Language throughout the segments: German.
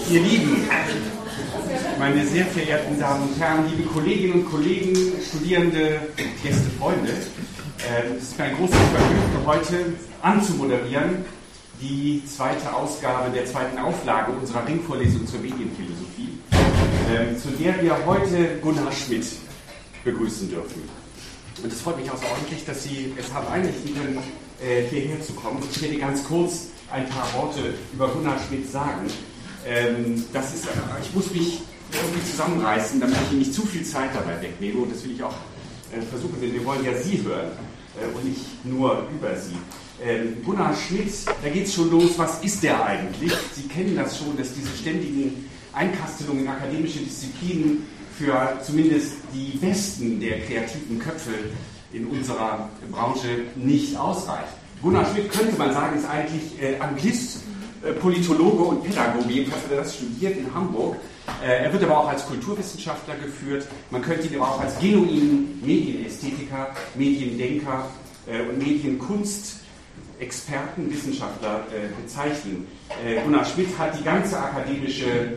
Ihr Lieben, meine sehr verehrten Damen und Herren, liebe Kolleginnen und Kollegen, Studierende, Gäste, Freunde, es ist mir ein großes Vergnügen, heute anzumoderieren die zweite Ausgabe der zweiten Auflage unserer Ringvorlesung zur Medienphilosophie, zu der wir heute Gunnar Schmidt begrüßen dürfen. Und es freut mich außerordentlich, dass Sie es haben einrichten können, hierher zu kommen. Ich werde ganz kurz ein paar Worte über Gunnar Schmidt sagen. Ich muss mich irgendwie zusammenreißen, damit ich Ihnen nicht zu viel Zeit dabei wegnehme. Und das will ich auch versuchen, denn wir wollen ja Sie hören und nicht nur über Sie. Gunnar Schmidt, da geht es schon los. Was ist der eigentlich? Sie kennen das schon, dass diese ständigen Einkastelungen in akademische Disziplinen für zumindest die besten der kreativen Köpfe in unserer Branche nicht ausreicht. Gunnar Schmidt, könnte man sagen, ist eigentlich Anglist, Politologe und Pädagoge. Jedenfalls hat er das studiert in Hamburg. Er wird aber auch als Kulturwissenschaftler geführt. Man könnte ihn aber auch als genuinen Medienästhetiker, Mediendenker und Medienkunstexperten, Wissenschaftler bezeichnen. Gunnar Schmidt hat die ganze akademische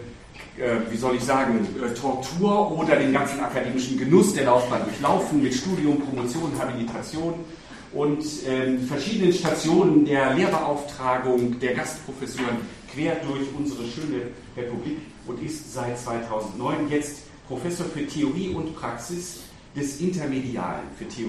Tortur oder den ganzen akademischen Genuss der Laufbahn durchlaufen mit Studium, Promotion, Habilitation und verschiedenen Stationen der Lehrbeauftragung, der Gastprofessuren quer durch unsere schöne Republik und ist seit 2009 jetzt Professor für Theorie und Praxis des Intermedialen,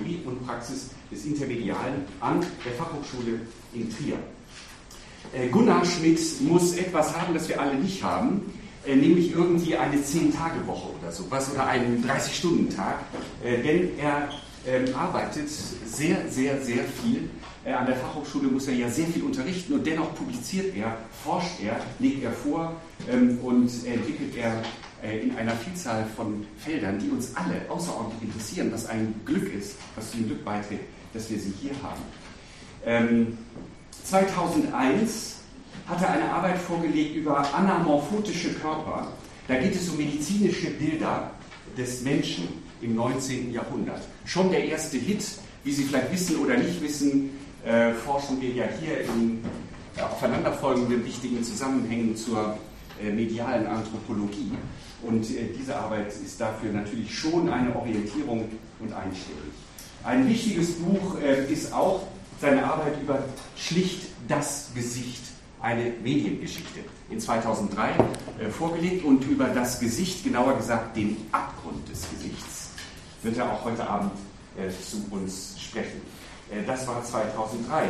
an der Fachhochschule in Trier. Gunnar Schmidt muss etwas haben, das wir alle nicht haben, nämlich irgendwie eine 10-Tage-Woche oder sowas oder einen 30-Stunden-Tag, denn er arbeitet sehr, sehr, sehr viel. An der Fachhochschule muss er ja sehr viel unterrichten und dennoch publiziert er, forscht er, legt er vor und entwickelt er in einer Vielzahl von Feldern, die uns alle außerordentlich interessieren, was ein Glück ist, was zum Glück beiträgt, dass wir sie hier haben. 2001 hat er eine Arbeit vorgelegt über anamorphotische Körper. Da geht es um medizinische Bilder des Menschen im 19. Jahrhundert. Schon der erste Hit, wie Sie vielleicht wissen oder nicht wissen, forschen wir ja hier in aufeinanderfolgenden wichtigen Zusammenhängen zur medialen Anthropologie. Und diese Arbeit ist dafür natürlich schon eine Orientierung und einschlägig. Ein wichtiges Buch ist auch seine Arbeit über schlicht das Gesicht, eine Mediengeschichte, in 2003 vorgelegt, und über das Gesicht, genauer gesagt den Abgrund des Gesichts, wird er auch heute Abend zu uns sprechen. Das war 2003.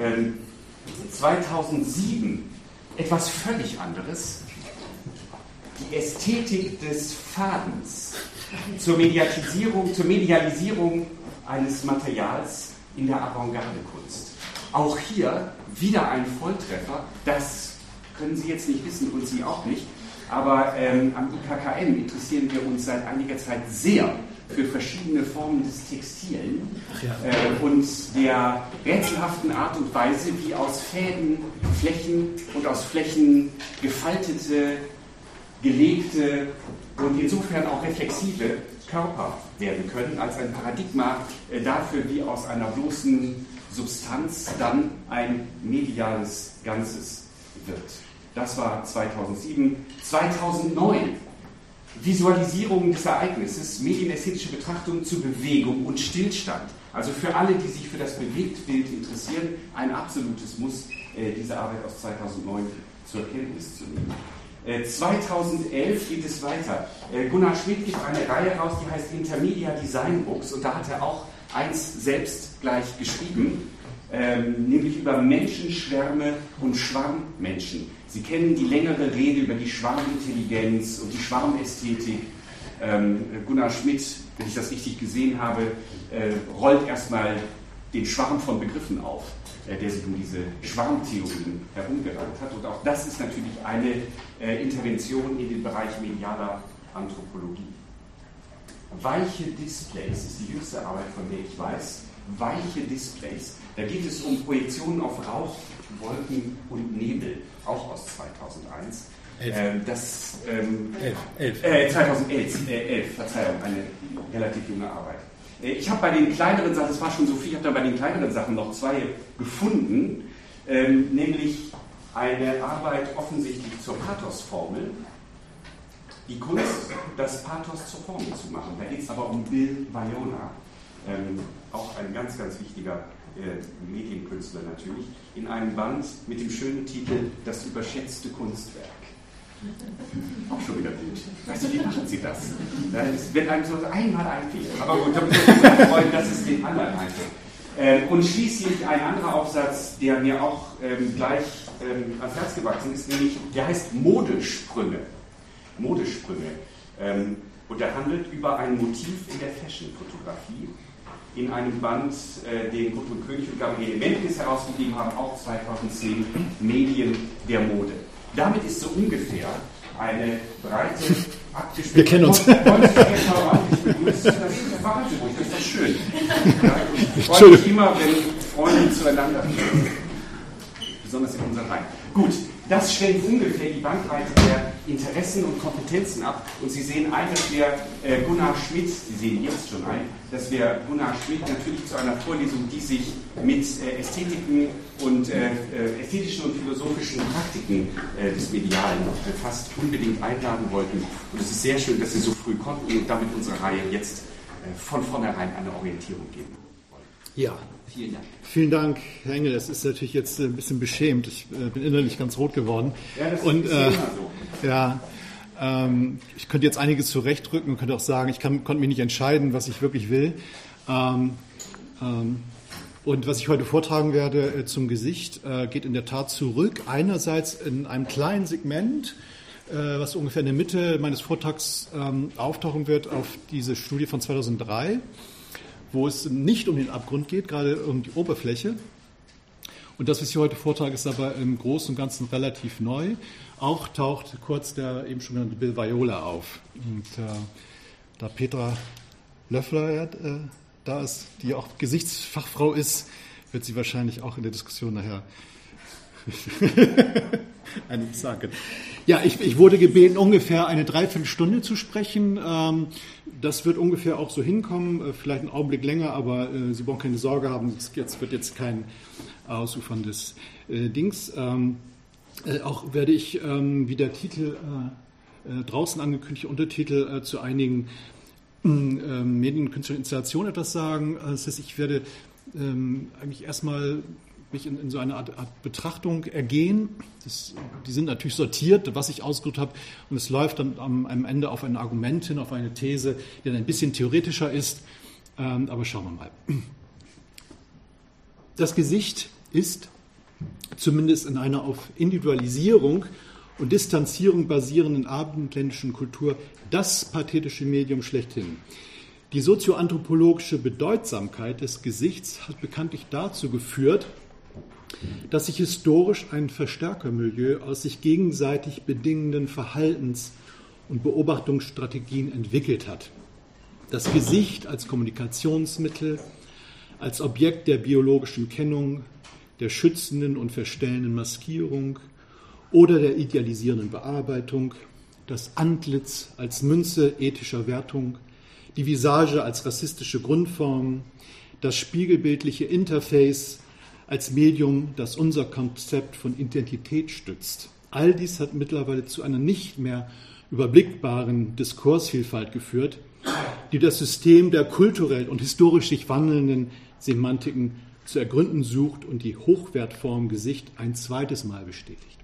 2007 etwas völlig anderes, die Ästhetik des Fadens zur Medialisierung eines Materials in der Avantgarde-Kunst. Auch hier wieder ein Volltreffer, das können Sie jetzt nicht wissen und Sie auch nicht, aber am IKKM interessieren wir uns seit einiger Zeit sehr für verschiedene Formen des Textilen und der rätselhaften Art und Weise, wie aus Fäden Flächen und aus Flächen gefaltete, gelegte und insofern auch reflexive Körper werden können, als ein Paradigma dafür, wie aus einer bloßen Substanz dann ein mediales Ganzes wird. Das war 2007. 2009 Visualisierung des Ereignisses, medienästhetische Betrachtung zu Bewegung und Stillstand. Also für alle, die sich für das Bewegtbild interessieren, ein absolutes Muss, diese Arbeit aus 2009 zur Kenntnis zu nehmen. 2011 geht es weiter. Gunnar Schmidt gibt eine Reihe raus, die heißt Intermedia Design Books, und da hat er auch eins selbst gleich geschrieben, nämlich über Menschenschwärme und Schwarmmenschen. Sie kennen die längere Rede über die Schwarmintelligenz und die Schwarmästhetik. Gunnar Schmidt, wenn ich das richtig gesehen habe, rollt erstmal den Schwarm von Begriffen auf, der sich um diese Schwarmtheorien herumgerannt hat. Und auch das ist natürlich eine Intervention in den Bereich medialer Anthropologie. Weiche Displays ist die jüngste Arbeit, von der ich weiß. Weiche Displays. Da geht es um Projektionen auf Rauch, Wolken und Nebel, auch aus 2001. 2011, Verzeihung, eine relativ junge Arbeit. Ich habe bei den kleineren Sachen, das war schon so viel, ich habe da bei den kleineren Sachen noch zwei gefunden, nämlich eine Arbeit offensichtlich zur Pathos-Formel. Die Kunst, das Pathos zur Formel zu machen. Da geht es aber um Bill Viola, auch ein ganz, ganz wichtiger Medienkünstler natürlich, in einem Band mit dem schönen Titel Das überschätzte Kunstwerk. Auch schon wieder gut. Weißt du, wie machen Sie das? Es wird einem so einmal einfällt. Aber gut, da müssen wir uns freuen, dass es den anderen einfällt. Und schließlich ein anderer Aufsatz, der mir auch gleich ans Herz gewachsen ist, nämlich, der heißt Modesprünge. Modesprünge. Und er handelt über ein Motiv in der Fashion-Fotografie. In einem Band, den Gudrun König und Gabriele Menkes herausgegeben haben, auch 2010, Medien der Mode. Damit ist so ungefähr eine breite, abgeschnittene... Wir kennen uns. Das ist doch schön. Ja, ich freue mich immer, wenn Freunde zueinander kommen. Besonders in unseren Reihen. Gut, das stellt ungefähr die Bandbreite der Interessen und Kompetenzen ab. Und Sie sehen ein, dass wir Gunnar Schmidt, Sie sehen jetzt schon ein, dass wir Gunnar Schmidt natürlich zu einer Vorlesung, die sich mit Ästhetiken und ästhetischen und philosophischen Praktiken des Medialen befasst, unbedingt einladen wollten. Und es ist sehr schön, dass Sie so früh konnten und damit unsere Reihe jetzt von vornherein eine Orientierung geben wollen. Ja. Vielen Dank. Vielen Dank, Herr Engel. Das ist natürlich jetzt ein bisschen beschämt. Ich bin innerlich ganz rot geworden. Ja, das ist immer so. Ja, ich könnte jetzt einiges zurechtrücken und könnte auch sagen, ich konnte mich nicht entscheiden, was ich wirklich will. Und was ich heute vortragen werde zum Gesicht, geht in der Tat zurück. Einerseits in einem kleinen Segment, was ungefähr in der Mitte meines Vortrags auftauchen wird, auf diese Studie von 2003. Wo es nicht um den Abgrund geht, gerade um die Oberfläche. Und das, was ich hier heute vortrage, ist aber im Großen und Ganzen relativ neu. Auch taucht kurz der eben schon genannte Bill Viola auf. Und da Petra Löffler da ist, die auch Gesichtsfachfrau ist, wird sie wahrscheinlich auch in der Diskussion nachher einiges sagen. Ja, ich wurde gebeten, ungefähr eine Dreiviertelstunde zu sprechen. Das wird ungefähr auch so hinkommen, vielleicht einen Augenblick länger, aber Sie brauchen keine Sorge haben, es wird jetzt kein ausuferndes Dings. Auch werde ich, wie der Titel draußen angekündigte Untertitel zu einigen medienkünstlerischen Installationen etwas sagen. Das heißt, ich werde eigentlich erstmal mich in so eine Art Betrachtung ergehen. Die sind natürlich sortiert, was ich ausgedrückt habe, und es läuft dann am Ende auf ein Argument hin, auf eine These, die dann ein bisschen theoretischer ist, aber schauen wir mal. Das Gesicht ist, zumindest in einer auf Individualisierung und Distanzierung basierenden abendländischen Kultur, das pathetische Medium schlechthin. Die sozioanthropologische Bedeutsamkeit des Gesichts hat bekanntlich dazu geführt, dass sich historisch ein Verstärkermilieu aus sich gegenseitig bedingenden Verhaltens- und Beobachtungsstrategien entwickelt hat. Das Gesicht als Kommunikationsmittel, als Objekt der biologischen Kennung, der schützenden und verstellenden Maskierung oder der idealisierenden Bearbeitung, das Antlitz als Münze ethischer Wertung, die Visage als rassistische Grundform, das spiegelbildliche Interface als Medium, das unser Konzept von Identität stützt. All dies hat mittlerweile zu einer nicht mehr überblickbaren Diskursvielfalt geführt, die das System der kulturell und historisch sich wandelnden Semantiken zu ergründen sucht und die Hochwertform Gesicht ein zweites Mal bestätigt.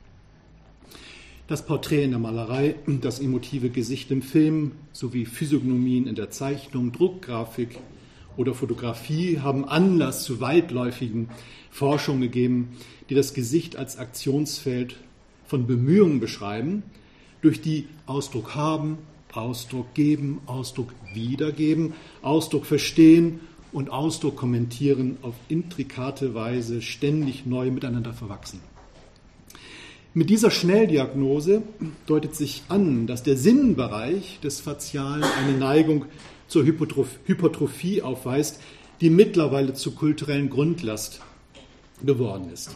Das Porträt in der Malerei, das emotive Gesicht im Film sowie Physiognomien in der Zeichnung, Druckgrafik oder Fotografie haben Anlass zu weitläufigen Forschungen gegeben, die das Gesicht als Aktionsfeld von Bemühungen beschreiben, durch die Ausdruck haben, Ausdruck geben, Ausdruck wiedergeben, Ausdruck verstehen und Ausdruck kommentieren auf intrikate Weise ständig neu miteinander verwachsen. Mit dieser Schnelldiagnose deutet sich an, dass der Sinnbereich des Fazialen eine Neigung zur Hypertrophie aufweist, die mittlerweile zur kulturellen Grundlast geworden ist.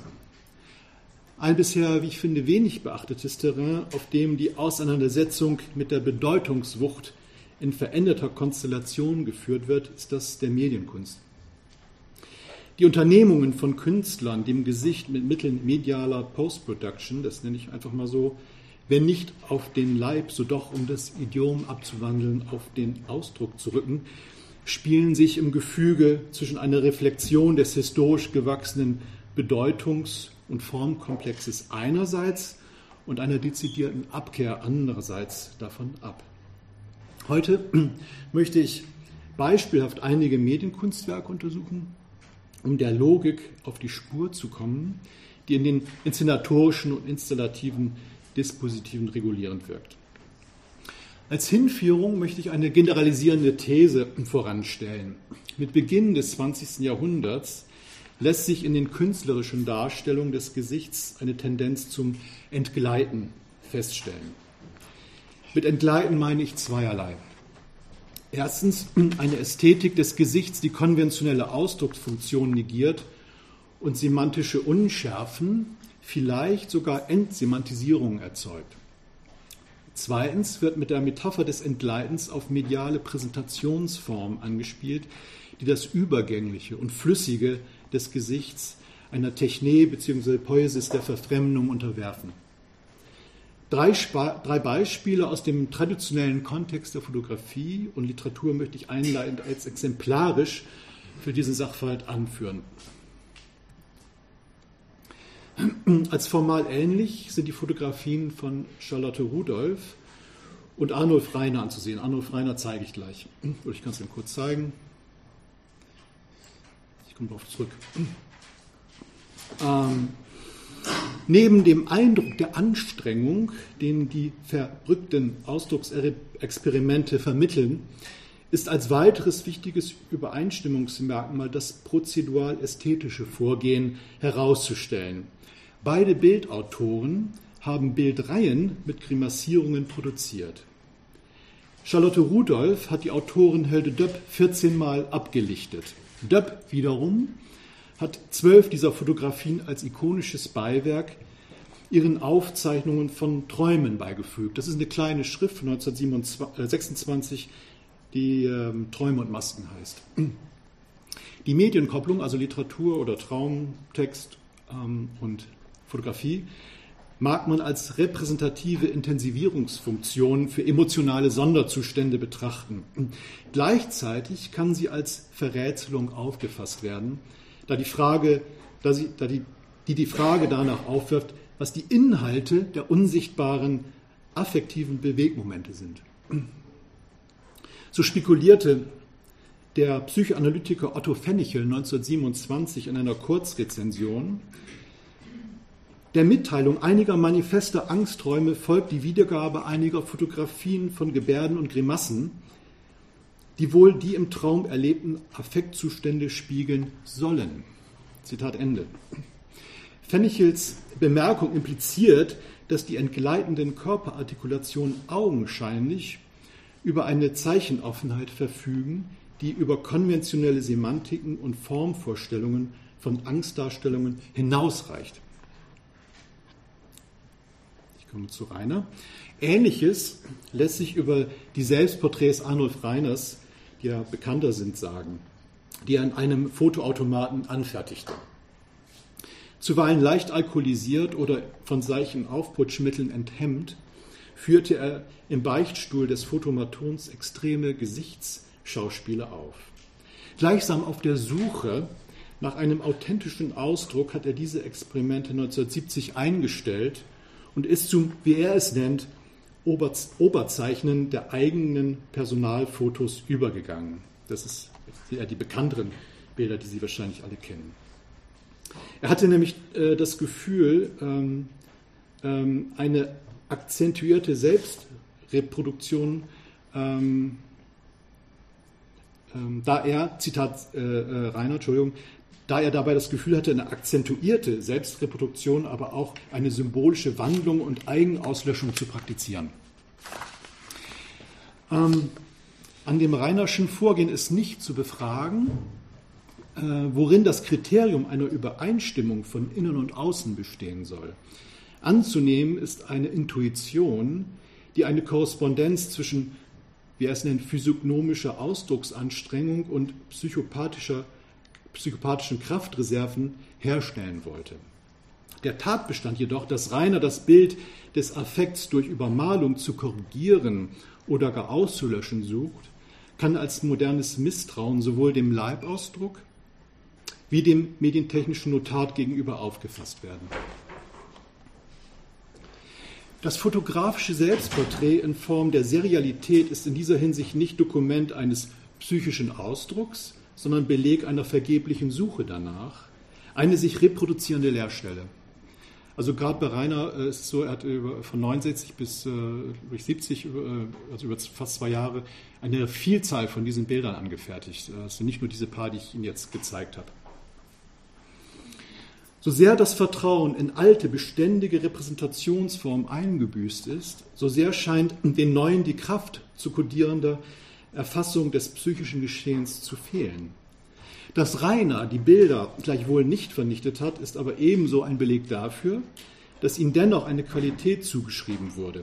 Ein bisher, wie ich finde, wenig beachtetes Terrain, auf dem die Auseinandersetzung mit der Bedeutungswucht in veränderter Konstellation geführt wird, ist das der Medienkunst. Die Unternehmungen von Künstlern, dem Gesicht mit Mitteln medialer Post-Production, das nenne ich einfach mal so, wenn nicht auf den Leib, so doch um das Idiom abzuwandeln, auf den Ausdruck zu rücken, spielen sich im Gefüge zwischen einer Reflexion des historisch gewachsenen Bedeutungs- und Formkomplexes einerseits und einer dezidierten Abkehr andererseits davon ab. Heute möchte ich beispielhaft einige Medienkunstwerke untersuchen, um der Logik auf die Spur zu kommen, die in den inszenatorischen und installativen Dispositiven regulierend wirkt. Als Hinführung möchte ich eine generalisierende These voranstellen. Mit Beginn des 20. Jahrhunderts lässt sich in den künstlerischen Darstellungen des Gesichts eine Tendenz zum Entgleiten feststellen. Mit Entgleiten meine ich zweierlei. Erstens eine Ästhetik des Gesichts, die konventionelle Ausdrucksfunktion negiert und semantische Unschärfen, vielleicht sogar Entsemantisierungen erzeugt. Zweitens wird mit der Metapher des Entgleitens auf mediale Präsentationsformen angespielt, die das Übergängliche und Flüssige des Gesichts einer Techne bzw. Poiesis der Verfremdung unterwerfen. Drei Beispiele aus dem traditionellen Kontext der Fotografie und Literatur möchte ich einleitend als exemplarisch für diesen Sachverhalt anführen. Als formal ähnlich sind die Fotografien von Charlotte Rudolph und Arnulf Rainer anzusehen. Arnulf Rainer zeige ich gleich. Oder ich kann es Ihnen kurz zeigen. Ich komme darauf zurück. Neben dem Eindruck der Anstrengung, den die verrückten Ausdrucksexperimente vermitteln, ist als weiteres wichtiges Übereinstimmungsmerkmal das prozedural-ästhetische Vorgehen herauszustellen. Beide Bildautoren haben Bildreihen mit Grimassierungen produziert. Charlotte Rudolph hat die Autorin Hilde Döpp 14 Mal abgelichtet. Döpp wiederum hat 12 dieser Fotografien als ikonisches Beiwerk ihren Aufzeichnungen von Träumen beigefügt. Das ist eine kleine Schrift von 1926, die Träume und Masken heißt. Die Medienkopplung, also Literatur oder Traumtext und Fotografie, mag man als repräsentative Intensivierungsfunktion für emotionale Sonderzustände betrachten. Gleichzeitig kann sie als Verrätselung aufgefasst werden, da die Frage danach aufwirft, was die Inhalte der unsichtbaren affektiven Bewegmomente sind. So spekulierte der Psychoanalytiker Otto Pfennichel 1927 in einer Kurzrezension: Der Mitteilung einiger manifester Angstträume folgt die Wiedergabe einiger Fotografien von Gebärden und Grimassen, die wohl die im Traum erlebten Affektzustände spiegeln sollen. Zitat Ende. Pfennichels Bemerkung impliziert, dass die entgleitenden Körperartikulationen augenscheinlich über eine Zeichenoffenheit verfügen, die über konventionelle Semantiken und Formvorstellungen von Angstdarstellungen hinausreicht. Ich komme zu Rainer. Ähnliches lässt sich über die Selbstporträts Arnulf Rainers, die ja bekannter sind, sagen, die er an einem Fotoautomaten anfertigte. Zuweilen leicht alkoholisiert oder von solchen Aufputschmitteln enthemmt, führte er im Beichtstuhl des Fotomatons extreme Gesichtsschauspiele auf. Gleichsam auf der Suche nach einem authentischen Ausdruck hat er diese Experimente 1970 eingestellt und ist zum, wie er es nennt, Oberzeichnen der eigenen Personalfotos übergegangen. Das ist eher die bekannteren Bilder, die Sie wahrscheinlich alle kennen. Er hatte nämlich das Gefühl, eine akzentuierte Selbstreproduktion, da er, Zitat Rainer, da er dabei das Gefühl hatte, eine akzentuierte Selbstreproduktion, aber auch eine symbolische Wandlung und Eigenauslöschung zu praktizieren. An dem Rainerschen Vorgehen ist nicht zu befragen, worin das Kriterium einer Übereinstimmung von Innen und Außen bestehen soll. Anzunehmen ist eine Intuition, die eine Korrespondenz zwischen, wie er es nennt, physiognomischer Ausdrucksanstrengung und psychopathischer psychopathischen Kraftreserven herstellen wollte. Der Tatbestand jedoch, dass Rainer das Bild des Affekts durch Übermalung zu korrigieren oder gar auszulöschen sucht, kann als modernes Misstrauen sowohl dem Leibausdruck wie dem medientechnischen Notat gegenüber aufgefasst werden. Das fotografische Selbstporträt in Form der Serialität ist in dieser Hinsicht nicht Dokument eines psychischen Ausdrucks, sondern Beleg einer vergeblichen Suche danach, eine sich reproduzierende Leerstelle. Also gerade bei Rainer ist es so, er hat von 69 bis 70, also über fast 2 Jahre, eine Vielzahl von diesen Bildern angefertigt. Also nicht nur diese paar, die ich Ihnen jetzt gezeigt habe. So sehr das Vertrauen in alte, beständige Repräsentationsformen eingebüßt ist, so sehr scheint den Neuen die Kraft zu kodierender Erfassung des psychischen Geschehens zu fehlen. Dass Rainer die Bilder gleichwohl nicht vernichtet hat, ist aber ebenso ein Beleg dafür, dass ihm dennoch eine Qualität zugeschrieben wurde.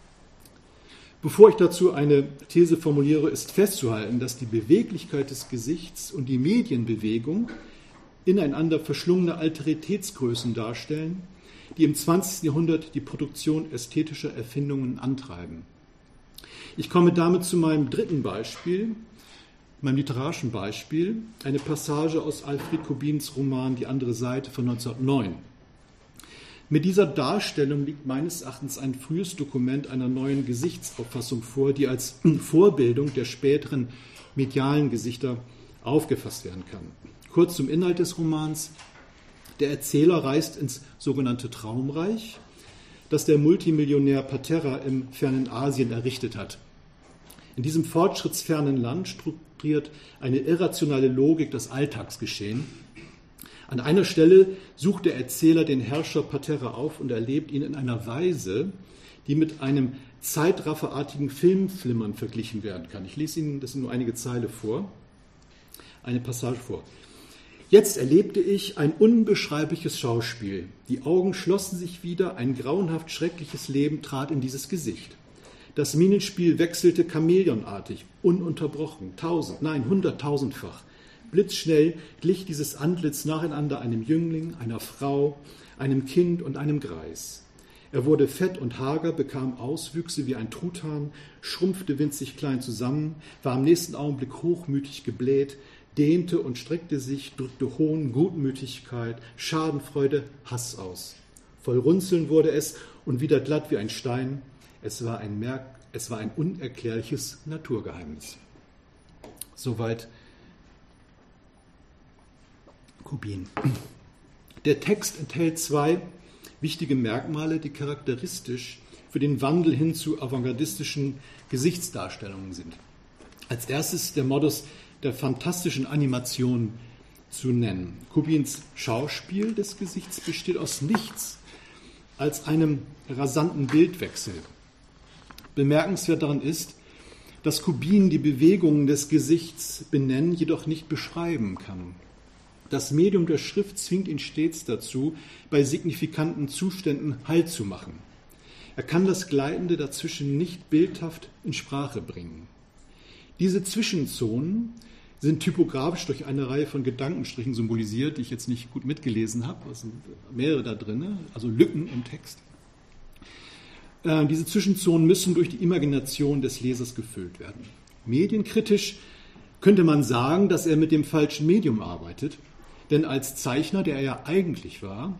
Bevor ich dazu eine These formuliere, ist festzuhalten, dass die Beweglichkeit des Gesichts und die Medienbewegung ineinander verschlungene Alteritätsgrößen darstellen, die im 20. Jahrhundert die Produktion ästhetischer Erfindungen antreiben. Ich komme damit zu meinem dritten Beispiel, meinem literarischen Beispiel, eine Passage aus Alfred Kubins Roman Die andere Seite von 1909. Mit dieser Darstellung liegt meines Erachtens ein frühes Dokument einer neuen Gesichtsauffassung vor, die als Vorbildung der späteren medialen Gesichter aufgefasst werden kann. Kurz zum Inhalt des Romans. Der Erzähler reist ins sogenannte Traumreich, das der Multimillionär Patera im fernen Asien errichtet hat. In diesem fortschrittsfernen Land strukturiert eine irrationale Logik das Alltagsgeschehen. An einer Stelle sucht der Erzähler den Herrscher Patera auf und erlebt ihn in einer Weise, die mit einem zeitrafferartigen Filmflimmern verglichen werden kann. Ich lese Ihnen, das sind nur einige Zeilen vor, eine Passage vor. Jetzt erlebte ich ein unbeschreibliches Schauspiel. Die Augen schlossen sich wieder, ein grauenhaft schreckliches Leben trat in dieses Gesicht. Das Mienenspiel wechselte chamäleonartig, ununterbrochen, 100.000-fach. Blitzschnell glich dieses Antlitz nacheinander einem Jüngling, einer Frau, einem Kind und einem Greis. Er wurde fett und hager, bekam Auswüchse wie ein Truthahn, schrumpfte winzig klein zusammen, war im nächsten Augenblick hochmütig gebläht, dehnte und streckte sich, drückte Hohn, Gutmütigkeit, Schadenfreude, Hass aus. Voll Runzeln wurde es und wieder glatt wie ein Stein. Es war ein unerklärliches Naturgeheimnis. Soweit Kubin. Der Text enthält 2 wichtige Merkmale, die charakteristisch für den Wandel hin zu avantgardistischen Gesichtsdarstellungen sind. Als erstes der Modus der fantastischen Animation zu nennen. Kubins Schauspiel des Gesichts besteht aus nichts als einem rasanten Bildwechsel. Bemerkenswert daran ist, dass Kubin die Bewegungen des Gesichts benennen, jedoch nicht beschreiben kann. Das Medium der Schrift zwingt ihn stets dazu, bei signifikanten Zuständen Halt zu machen. Er kann das Gleitende dazwischen nicht bildhaft in Sprache bringen. Diese Zwischenzonen sind typografisch durch eine Reihe von Gedankenstrichen symbolisiert, die ich jetzt nicht gut mitgelesen habe. Es sind mehrere da drin, also Lücken im Text. Diese Zwischenzonen müssen durch die Imagination des Lesers gefüllt werden. Medienkritisch könnte man sagen, dass er mit dem falschen Medium arbeitet, denn als Zeichner, der er ja eigentlich war,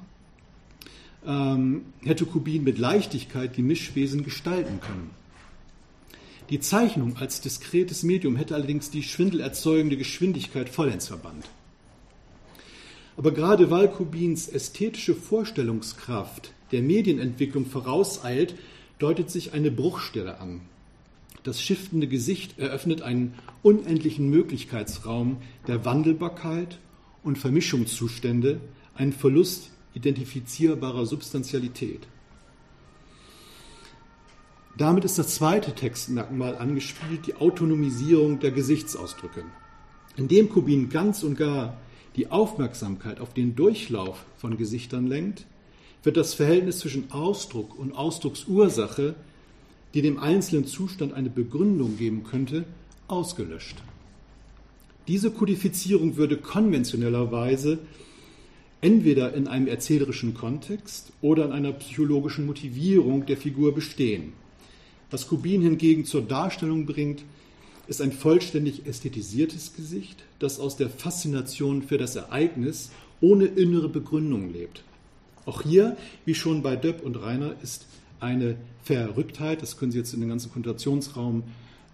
hätte Kubin mit Leichtigkeit die Mischwesen gestalten können. Die Zeichnung als diskretes Medium hätte allerdings die schwindelerzeugende Geschwindigkeit vollends verbannt. Aber gerade weil Kubins ästhetische Vorstellungskraft der Medienentwicklung vorauseilt, deutet sich eine Bruchstelle an. Das shiftende Gesicht eröffnet einen unendlichen Möglichkeitsraum der Wandelbarkeit und Vermischungszustände, einen Verlust identifizierbarer Substantialität. Damit ist das zweite Textmerkmal angespielt, die Autonomisierung der Gesichtsausdrücke. Indem Kubin ganz und gar die Aufmerksamkeit auf den Durchlauf von Gesichtern lenkt, wird das Verhältnis zwischen Ausdruck und Ausdrucksursache, die dem einzelnen Zustand eine Begründung geben könnte, ausgelöscht. Diese Kodifizierung würde konventionellerweise entweder in einem erzählerischen Kontext oder in einer psychologischen Motivierung der Figur bestehen. Was Kubin hingegen zur Darstellung bringt, ist ein vollständig ästhetisiertes Gesicht, das aus der Faszination für das Ereignis ohne innere Begründung lebt. Auch hier, wie schon bei Döbb und Reiner, ist eine Verrücktheit, das können Sie jetzt in den ganzen Konzentrationsraum,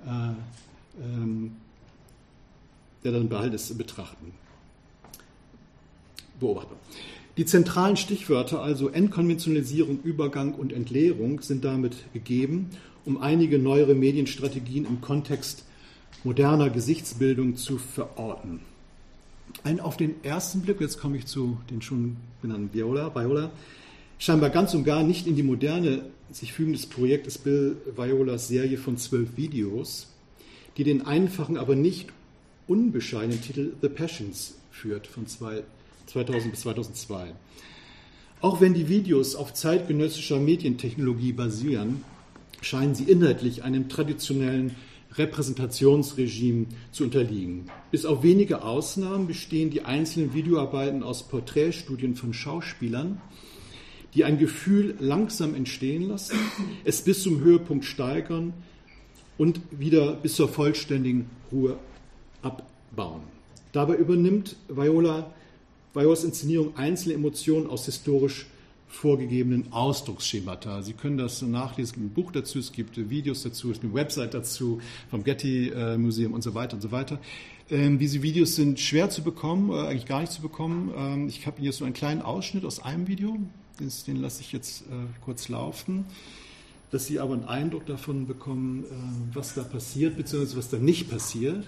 der dann behalten ist, betrachten. Beobachtbar. Die zentralen Stichwörter, also Entkonventionalisierung, Übergang und Entleerung, sind damit gegeben, um einige neuere Medienstrategien im Kontext moderner Gesichtsbildung zu verorten. Ein auf den ersten Blick, jetzt komme ich zu den schon genannten Viola, scheinbar ganz und gar nicht in die Moderne sich fügendes Projekt ist Bill Violas Serie von 12 Videos, die den einfachen, aber nicht unbescheidenen Titel The Passions führt, von 2000 bis 2002. Auch wenn die Videos auf zeitgenössischer Medientechnologie basieren, scheinen sie inhaltlich einem traditionellen Repräsentationsregime zu unterliegen. Bis auf wenige Ausnahmen bestehen die einzelnen Videoarbeiten aus Porträtstudien von Schauspielern, die ein Gefühl langsam entstehen lassen, es bis zum Höhepunkt steigern und wieder bis zur vollständigen Ruhe abbauen. Dabei übernimmt Violas Inszenierung einzelne Emotionen aus historisch vorgegebenen Ausdrucksschemata. Sie können das nachlesen, es gibt ein Buch dazu, es gibt Videos dazu, es gibt eine Website dazu, vom Getty Museum und so weiter und so weiter. Diese Videos sind schwer zu bekommen, eigentlich gar nicht zu bekommen. Ich habe hier so einen kleinen Ausschnitt aus einem Video, den lasse ich jetzt kurz laufen, dass Sie aber einen Eindruck davon bekommen, was da passiert, beziehungsweise was da nicht passiert.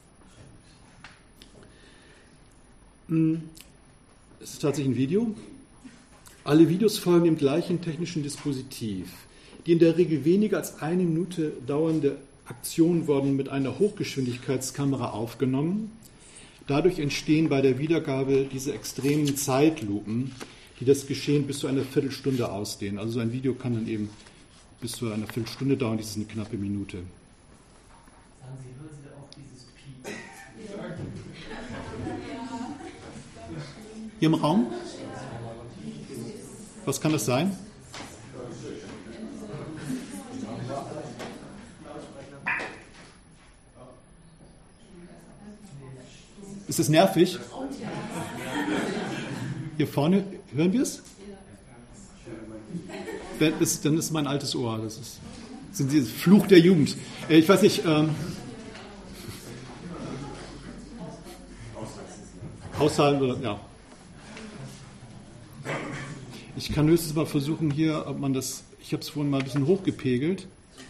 Es ist tatsächlich ein Video. Alle Videos folgen dem gleichen technischen Dispositiv. Die in der Regel weniger als 1 Minute dauernde Aktionen wurden mit einer Hochgeschwindigkeitskamera aufgenommen. Dadurch entstehen bei der Wiedergabe diese extremen Zeitlupen, die das Geschehen bis zu einer Viertelstunde ausdehnen. Also so ein Video kann dann eben bis zu einer Viertelstunde dauern, das ist eine knappe Minute. Sagen Sie, hören Sie da auch dieses Piep? Hier im Raum? Was kann das sein? Ist es nervig? Hier vorne, hören wir es? Dann ist mein altes Ohr. Das sind dieses Fluch der Jugend. Ich weiß nicht. Haushalten oder ja. Ich kann höchstens mal versuchen hier, ob man das. Ich habe es vorhin mal ein bisschen hochgepegelt.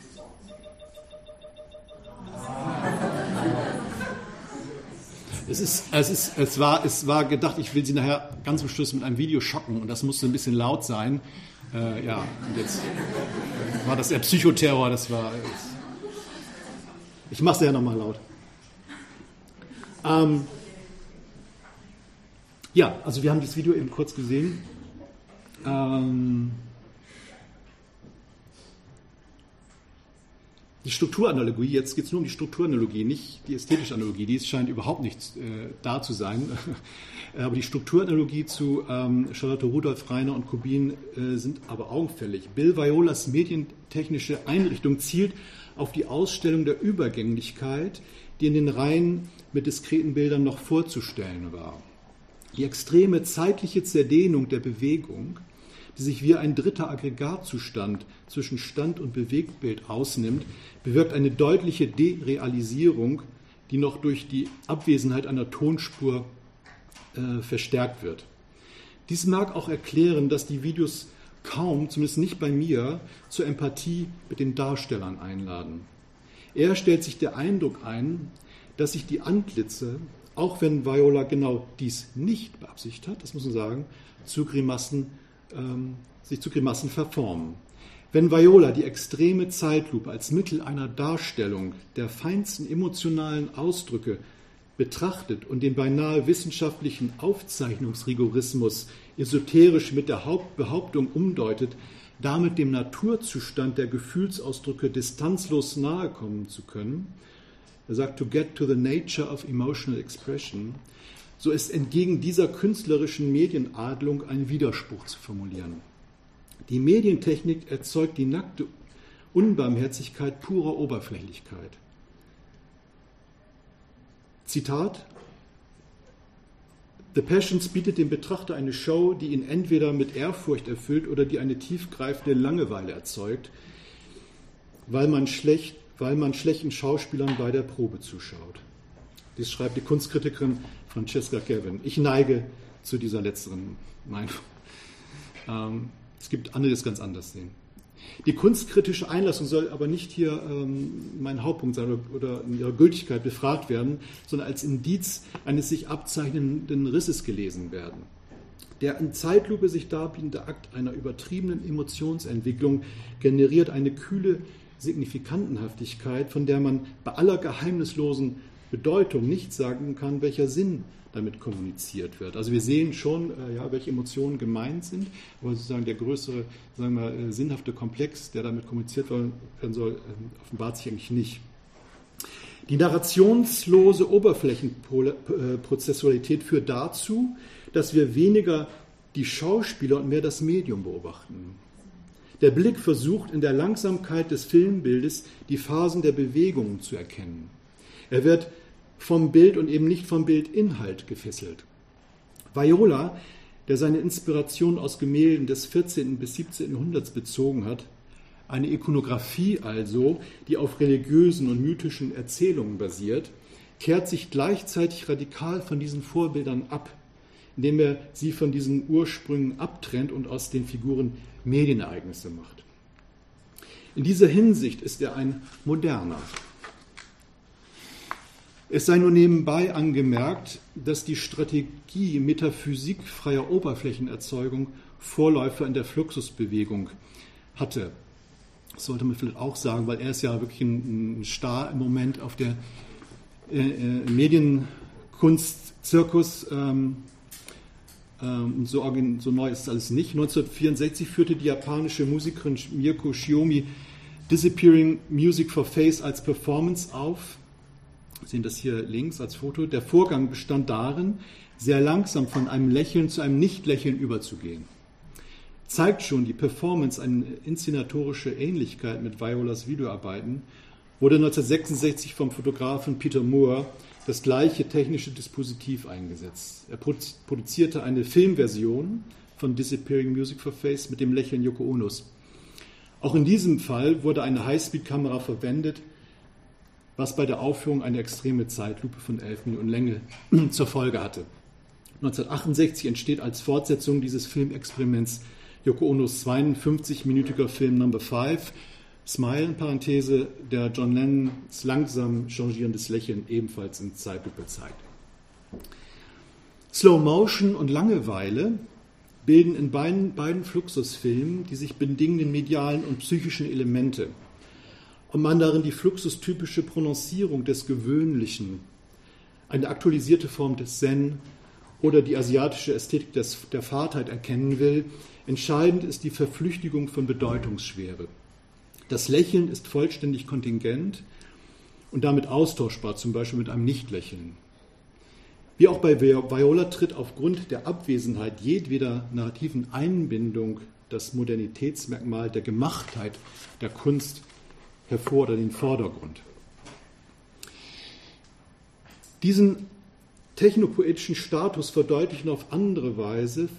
Es war gedacht, ich will Sie nachher ganz am Schluss mit einem Video schocken und das musste ein bisschen laut sein. Ja, und jetzt war das eher Psychoterror. Ich mache es ja nochmal laut. Ja, also wir haben das Video eben kurz gesehen. Die Strukturanalogie, jetzt geht es nur um die Strukturanalogie, nicht die ästhetische Analogie, die scheint überhaupt nicht da zu sein. Aber die Strukturanalogie zu Charlotte Rudolph, Reiner und Kubin sind aber augenfällig. Bill Violas medientechnische Einrichtung zielt auf die Ausstellung der Übergänglichkeit, die in den Reihen mit diskreten Bildern noch vorzustellen war. Die extreme zeitliche Zerdehnung der Bewegung, die sich wie ein dritter Aggregatzustand zwischen Stand- und Bewegtbild ausnimmt, bewirkt eine deutliche Derealisierung, die noch durch die Abwesenheit einer Tonspur verstärkt wird. Dies mag auch erklären, dass die Videos kaum, zumindest nicht bei mir, zur Empathie mit den Darstellern einladen. Eher stellt sich der Eindruck ein, dass sich die Antlitze, auch wenn Viola genau dies nicht beabsichtigt hat, das muss man sagen, sich zu Grimassen verformen. Wenn Viola die extreme Zeitlupe als Mittel einer Darstellung der feinsten emotionalen Ausdrücke betrachtet und den beinahe wissenschaftlichen Aufzeichnungsrigorismus esoterisch mit der Hauptbehauptung umdeutet, damit dem Naturzustand der Gefühlsausdrücke distanzlos nahe kommen zu können, Er sagt, to get to the nature of emotional expression. So ist entgegen dieser künstlerischen Medienadlung ein Widerspruch zu formulieren. Die Medientechnik erzeugt die nackte Unbarmherzigkeit purer Oberflächlichkeit. Zitat: The Passions bietet dem Betrachter eine Show, die ihn entweder mit Ehrfurcht erfüllt oder die eine tiefgreifende Langeweile erzeugt, weil man schlechten Schauspielern bei der Probe zuschaut. Dies schreibt die Kunstkritikerin Francesca Kevin. Ich neige zu dieser letzteren Meinung. Es gibt andere, die es ganz anders sehen. Die kunstkritische Einlassung soll aber nicht hier mein Hauptpunkt sein oder in ihrer Gültigkeit befragt werden, sondern als Indiz eines sich abzeichnenden Risses gelesen werden. Der in Zeitlupe sich darbietende Akt einer übertriebenen Emotionsentwicklung generiert eine kühle Signifikantenhaftigkeit, von der man bei aller geheimnislosen Bedeutung nicht sagen kann, welcher Sinn damit kommuniziert wird. Also wir sehen schon, welche Emotionen gemeint sind, aber sozusagen der größere, sinnhafte Komplex, der damit kommuniziert werden soll, offenbart sich eigentlich nicht. Die narrationslose Oberflächenprozessualität führt dazu, dass wir weniger die Schauspieler und mehr das Medium beobachten. Der Blick versucht in der Langsamkeit des Filmbildes die Phasen der Bewegungen zu erkennen. Er wird vom Bild und eben nicht vom Bildinhalt gefesselt. Viola, der seine Inspiration aus Gemälden des 14. bis 17. Jahrhunderts bezogen hat, eine Ikonographie also, die auf religiösen und mythischen Erzählungen basiert, kehrt sich gleichzeitig radikal von diesen Vorbildern ab, indem er sie von diesen Ursprüngen abtrennt und aus den Figuren Medienereignisse macht. In dieser Hinsicht ist er ein Moderner. Es sei nur nebenbei angemerkt, dass die Strategie metaphysikfreier Oberflächenerzeugung Vorläufer in der Fluxusbewegung hatte. Das sollte man vielleicht auch sagen, weil er ist ja wirklich ein Star im Moment auf der Medienkunst-Zirkus. So neu ist es alles nicht. 1964 führte die japanische Musikerin Mieko Shiomi Disappearing Music for Face als Performance auf. Wir sehen das hier links als Foto. Der Vorgang bestand darin, sehr langsam von einem Lächeln zu einem Nicht-Lächeln überzugehen. Zeigt schon die Performance eine inszenatorische Ähnlichkeit mit Violas Videoarbeiten, wurde 1966 vom Fotografen Peter Moore das gleiche technische Dispositiv eingesetzt. Er produzierte eine Filmversion von Disappearing Music for Face mit dem Lächeln Yoko Onos. Auch in diesem Fall wurde eine Highspeed-Kamera verwendet, was bei der Aufführung eine extreme Zeitlupe von 11 Minuten Länge zur Folge hatte. 1968 entsteht als Fortsetzung dieses Filmexperiments Yoko Onos 52-minütiger Film Number 5, Smile, in Parenthese, der John Lennons langsam changierendes Lächeln ebenfalls in Zeitlupe zeigt. Slow Motion und Langeweile bilden in beiden Fluxusfilmen die sich bedingenden medialen und psychischen Elemente. Und man darin die fluxustypische Prononcierung des Gewöhnlichen, eine aktualisierte Form des Zen oder die asiatische Ästhetik der Fahrtheit erkennen will, entscheidend ist die Verflüchtigung von Bedeutungsschwere. Das Lächeln ist vollständig kontingent und damit austauschbar, zum Beispiel mit einem Nichtlächeln. Wie auch bei Viola tritt aufgrund der Abwesenheit jedweder narrativen Einbindung das Modernitätsmerkmal der Gemachtheit der Kunst hervor oder den Vordergrund. Diesen technopoetischen Status verdeutlicht auf andere Weise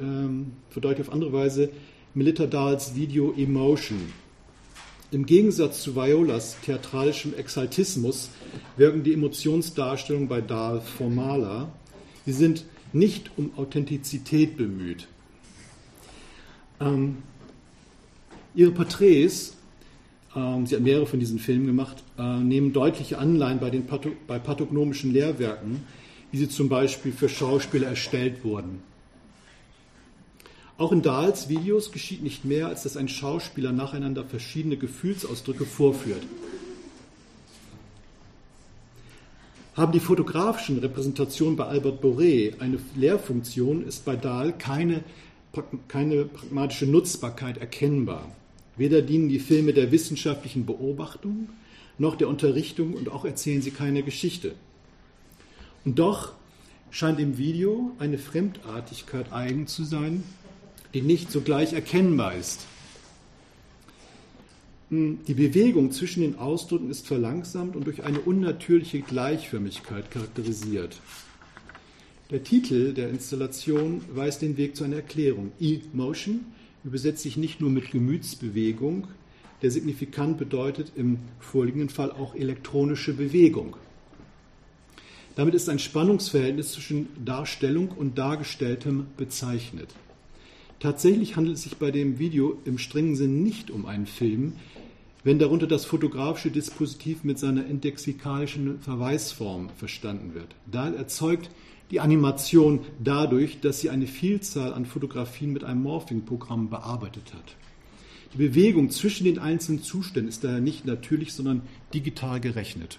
Melita Dahls Video Emotion. Im Gegensatz zu Violas theatralischem Exaltismus wirken die Emotionsdarstellungen bei Dahl formaler. Sie sind nicht um Authentizität bemüht. Ihre Porträts, sie hat mehrere von diesen Filmen gemacht, nehmen deutliche Anleihen bei pathognomischen Lehrwerken, wie sie zum Beispiel für Schauspieler erstellt wurden. Auch in Dahls Videos geschieht nicht mehr, als dass ein Schauspieler nacheinander verschiedene Gefühlsausdrücke vorführt. Haben die fotografischen Repräsentationen bei Albert Boré eine Lehrfunktion, ist bei Dahl keine pragmatische Nutzbarkeit erkennbar. Weder dienen die Filme der wissenschaftlichen Beobachtung, noch der Unterrichtung und auch erzählen sie keine Geschichte. Und doch scheint im Video eine Fremdartigkeit eigen zu sein, die nicht sogleich erkennbar ist. Die Bewegung zwischen den Ausdrücken ist verlangsamt und durch eine unnatürliche Gleichförmigkeit charakterisiert. Der Titel der Installation weist den Weg zu einer Erklärung. E-Motion übersetzt sich nicht nur mit Gemütsbewegung, der signifikant bedeutet im vorliegenden Fall auch elektronische Bewegung. Damit ist ein Spannungsverhältnis zwischen Darstellung und Dargestelltem bezeichnet. Tatsächlich handelt es sich bei dem Video im strengen Sinn nicht um einen Film, wenn darunter das fotografische Dispositiv mit seiner indexikalischen Verweisform verstanden wird. Da erzeugt die Animation dadurch, dass sie eine Vielzahl an Fotografien mit einem Morphing-Programm bearbeitet hat. Die Bewegung zwischen den einzelnen Zuständen ist daher nicht natürlich, sondern digital gerechnet.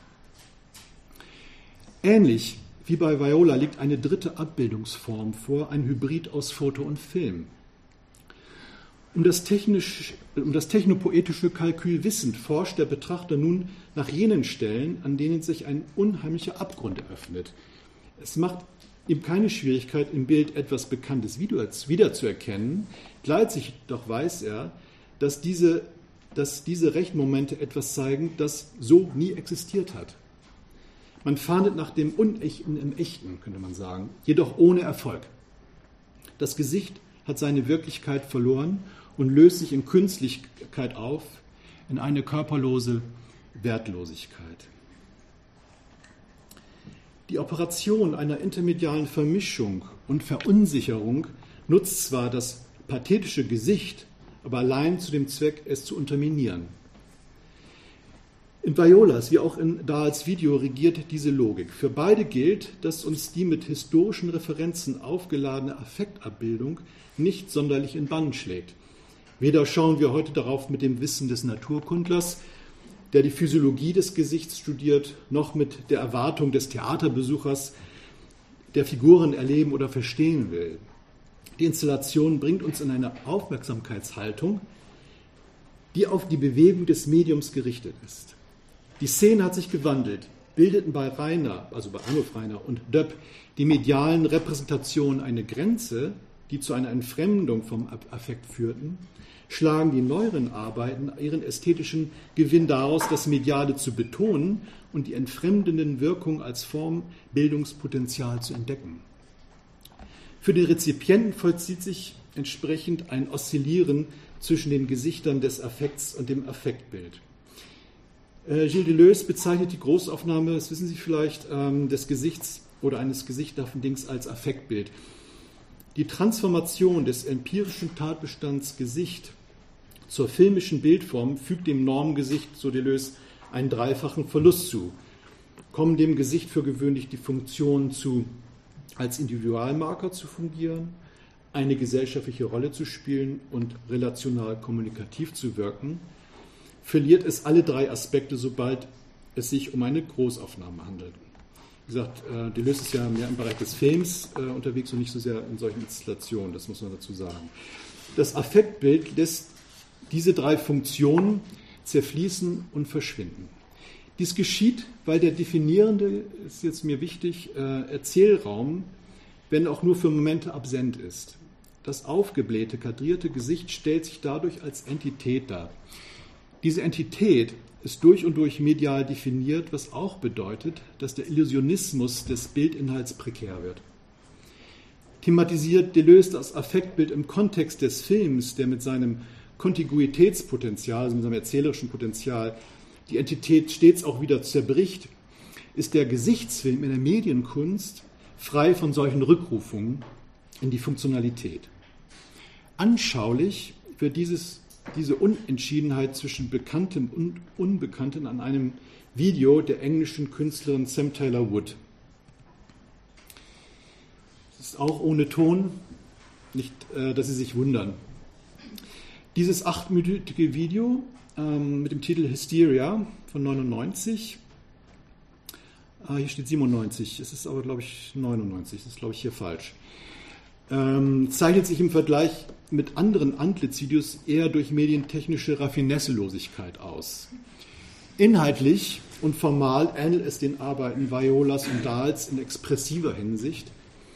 Ähnlich wie bei Viola liegt eine dritte Abbildungsform vor, ein Hybrid aus Foto und Film. Um das technopoetische Kalkül wissend forscht der Betrachter nun nach jenen Stellen, an denen sich ein unheimlicher Abgrund eröffnet. Es macht ihm keine Schwierigkeit, im Bild etwas Bekanntes wiederzuerkennen, gleichzeitig doch weiß er, dass diese Rechenmomente etwas zeigen, das so nie existiert hat. Man fahndet nach dem Unechten im Echten, könnte man sagen, jedoch ohne Erfolg. Das Gesicht hat seine Wirklichkeit verloren und löst sich in Künstlichkeit auf, in eine körperlose Wertlosigkeit. Die Operation einer intermedialen Vermischung und Verunsicherung nutzt zwar das pathetische Gesicht, aber allein zu dem Zweck, es zu unterminieren. In Violas wie auch in Dahls Video regiert diese Logik. Für beide gilt, dass uns die mit historischen Referenzen aufgeladene Affektabbildung nicht sonderlich in Bann schlägt. Weder schauen wir heute darauf mit dem Wissen des Naturkundlers, der die Physiologie des Gesichts studiert, noch mit der Erwartung des Theaterbesuchers, der Figuren erleben oder verstehen will. Die Installation bringt uns in eine Aufmerksamkeitshaltung, die auf die Bewegung des Mediums gerichtet ist. Die Szene hat sich gewandelt, bildeten bei Reiner, also bei Arnulf Reiner und Döpp, die medialen Repräsentationen eine Grenze, die zu einer Entfremdung vom Affekt führten, schlagen die neueren Arbeiten ihren ästhetischen Gewinn daraus, das Mediale zu betonen und die entfremdenden Wirkungen als Formbildungspotenzial zu entdecken. Für den Rezipienten vollzieht sich entsprechend ein Oszillieren zwischen den Gesichtern des Affekts und dem Affektbild. Gilles Deleuze bezeichnet die Großaufnahme, das wissen Sie vielleicht, des Gesichts oder eines gesichthaften Dings als Affektbild. Die Transformation des empirischen Tatbestands Gesicht zur filmischen Bildform fügt dem Normgesicht, so Deleuze, einen dreifachen Verlust zu. Kommen dem Gesicht für gewöhnlich die Funktionen zu, als Individualmarker zu fungieren, eine gesellschaftliche Rolle zu spielen und relational kommunikativ zu wirken, verliert es alle drei Aspekte, sobald es sich um eine Großaufnahme handelt. Wie gesagt, Deleuze ist ja mehr im Bereich des Films unterwegs und nicht so sehr in solchen Installationen, das muss man dazu sagen. Das Affektbild lässt diese drei Funktionen zerfließen und verschwinden. Dies geschieht, weil der definierende, ist jetzt mir wichtig, Erzählraum, wenn auch nur für Momente absent ist. Das aufgeblähte, kadrierte Gesicht stellt sich dadurch als Entität dar. Diese Entität ist durch und durch medial definiert, was auch bedeutet, dass der Illusionismus des Bildinhalts prekär wird. Thematisiert Deleuze das Affektbild im Kontext des Films, der mit seinem Kontiguitätspotenzial, also mit seinem erzählerischen Potenzial, die Entität stets auch wieder zerbricht, ist der Gesichtsfilm in der Medienkunst frei von solchen Rückrufungen in die Funktionalität. Anschaulich wird diese Unentschiedenheit zwischen Bekanntem und Unbekanntem an einem Video der englischen Künstlerin Sam Taylor Wood. Es ist auch ohne Ton, nicht, dass Sie sich wundern. Dieses 8-minütige Video mit dem Titel Hysteria von 99, hier steht 97, es ist aber, glaube ich, 99, das ist, glaube ich, hier falsch, zeichnet sich im Vergleich mit anderen Antlitzvideos eher durch medientechnische Raffinesselosigkeit aus. Inhaltlich und formal ähnelt es den Arbeiten Vajolas und Dahls in expressiver Hinsicht.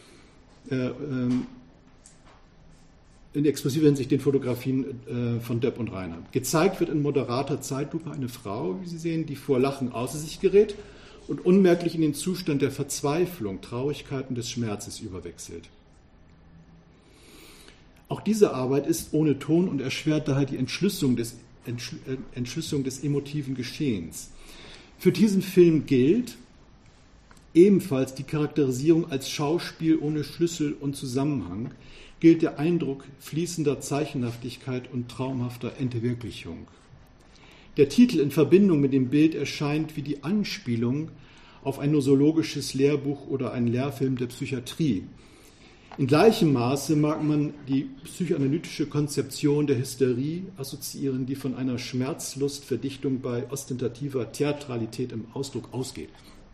Den Fotografien von Depp und Reiner. Gezeigt wird in moderater Zeitlupe eine Frau, wie Sie sehen, die vor Lachen außer sich gerät und unmerklich in den Zustand der Verzweiflung, Traurigkeit und des Schmerzes überwechselt. Auch diese Arbeit ist ohne Ton und erschwert daher die Entschlüsselung des emotiven Geschehens. Für diesen Film gilt ebenfalls die Charakterisierung als Schauspiel ohne Schlüssel und Zusammenhang, gilt der Eindruck fließender Zeichenhaftigkeit und traumhafter Entwirklichung. Der Titel in Verbindung mit dem Bild erscheint wie die Anspielung auf ein nosologisches Lehrbuch oder einen Lehrfilm der Psychiatrie. In gleichem Maße mag man die psychoanalytische Konzeption der Hysterie assoziieren, die von einer Schmerzlustverdichtung bei ostentativer Theatralität im Ausdruck ausgeht.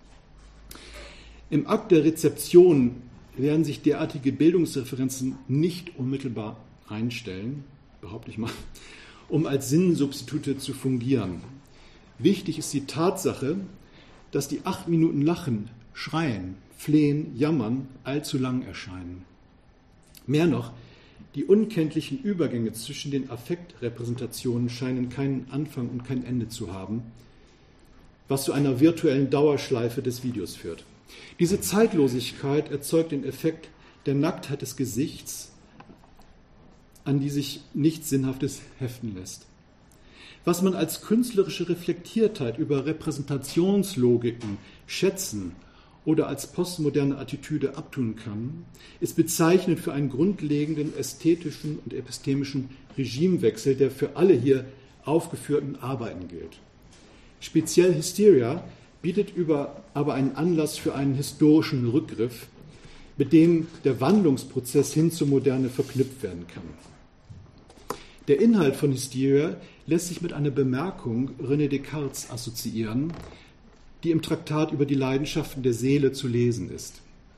Im Akt der Rezeption werden sich derartige Bildungsreferenzen nicht unmittelbar einstellen, behaupte ich mal, um als Sinnsubstitute zu fungieren. Wichtig ist die Tatsache, dass die 8 Minuten Lachen, Schreien, Flehen, Jammern allzu lang erscheinen. Mehr noch, die unkenntlichen Übergänge zwischen den Affektrepräsentationen scheinen keinen Anfang und kein Ende zu haben, was zu einer virtuellen Dauerschleife des Videos führt. Diese Zeitlosigkeit erzeugt den Effekt der Nacktheit des Gesichts, an die sich nichts Sinnhaftes heften lässt. Was man als künstlerische Reflektiertheit über Repräsentationslogiken schätzen oder als postmoderne Attitüde abtun kann, ist bezeichnend für einen grundlegenden ästhetischen und epistemischen Regimewechsel, der für alle hier aufgeführten Arbeiten gilt. Speziell Hysteria bietet aber einen Anlass für einen historischen Rückgriff, mit dem der Wandlungsprozess hin zur Moderne verknüpft werden kann. Der Inhalt von Hysteria lässt sich mit einer Bemerkung René Descartes assoziieren, die im Traktat über die Leidenschaften der Seele zu lesen ist.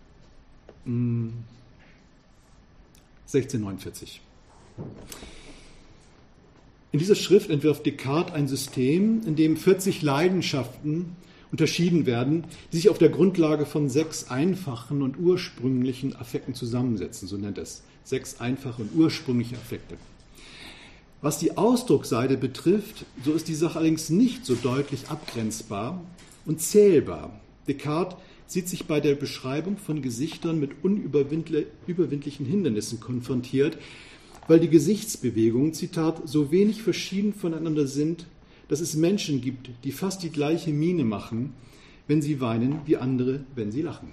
1649. In dieser Schrift entwirft Descartes ein System, in dem 40 Leidenschaften unterschieden werden, die sich auf der Grundlage von 6 einfachen und ursprünglichen Affekten zusammensetzen, so nennt es. 6 einfache und ursprüngliche Affekte. Was die Ausdrucksseite betrifft, so ist die Sache allerdings nicht so deutlich abgrenzbar und zählbar. Descartes sieht sich bei der Beschreibung von Gesichtern mit unüberwindlichen Hindernissen konfrontiert, weil die Gesichtsbewegungen, Zitat, so wenig verschieden voneinander sind, dass es Menschen gibt, die fast die gleiche Miene machen, wenn sie weinen, wie andere, wenn sie lachen.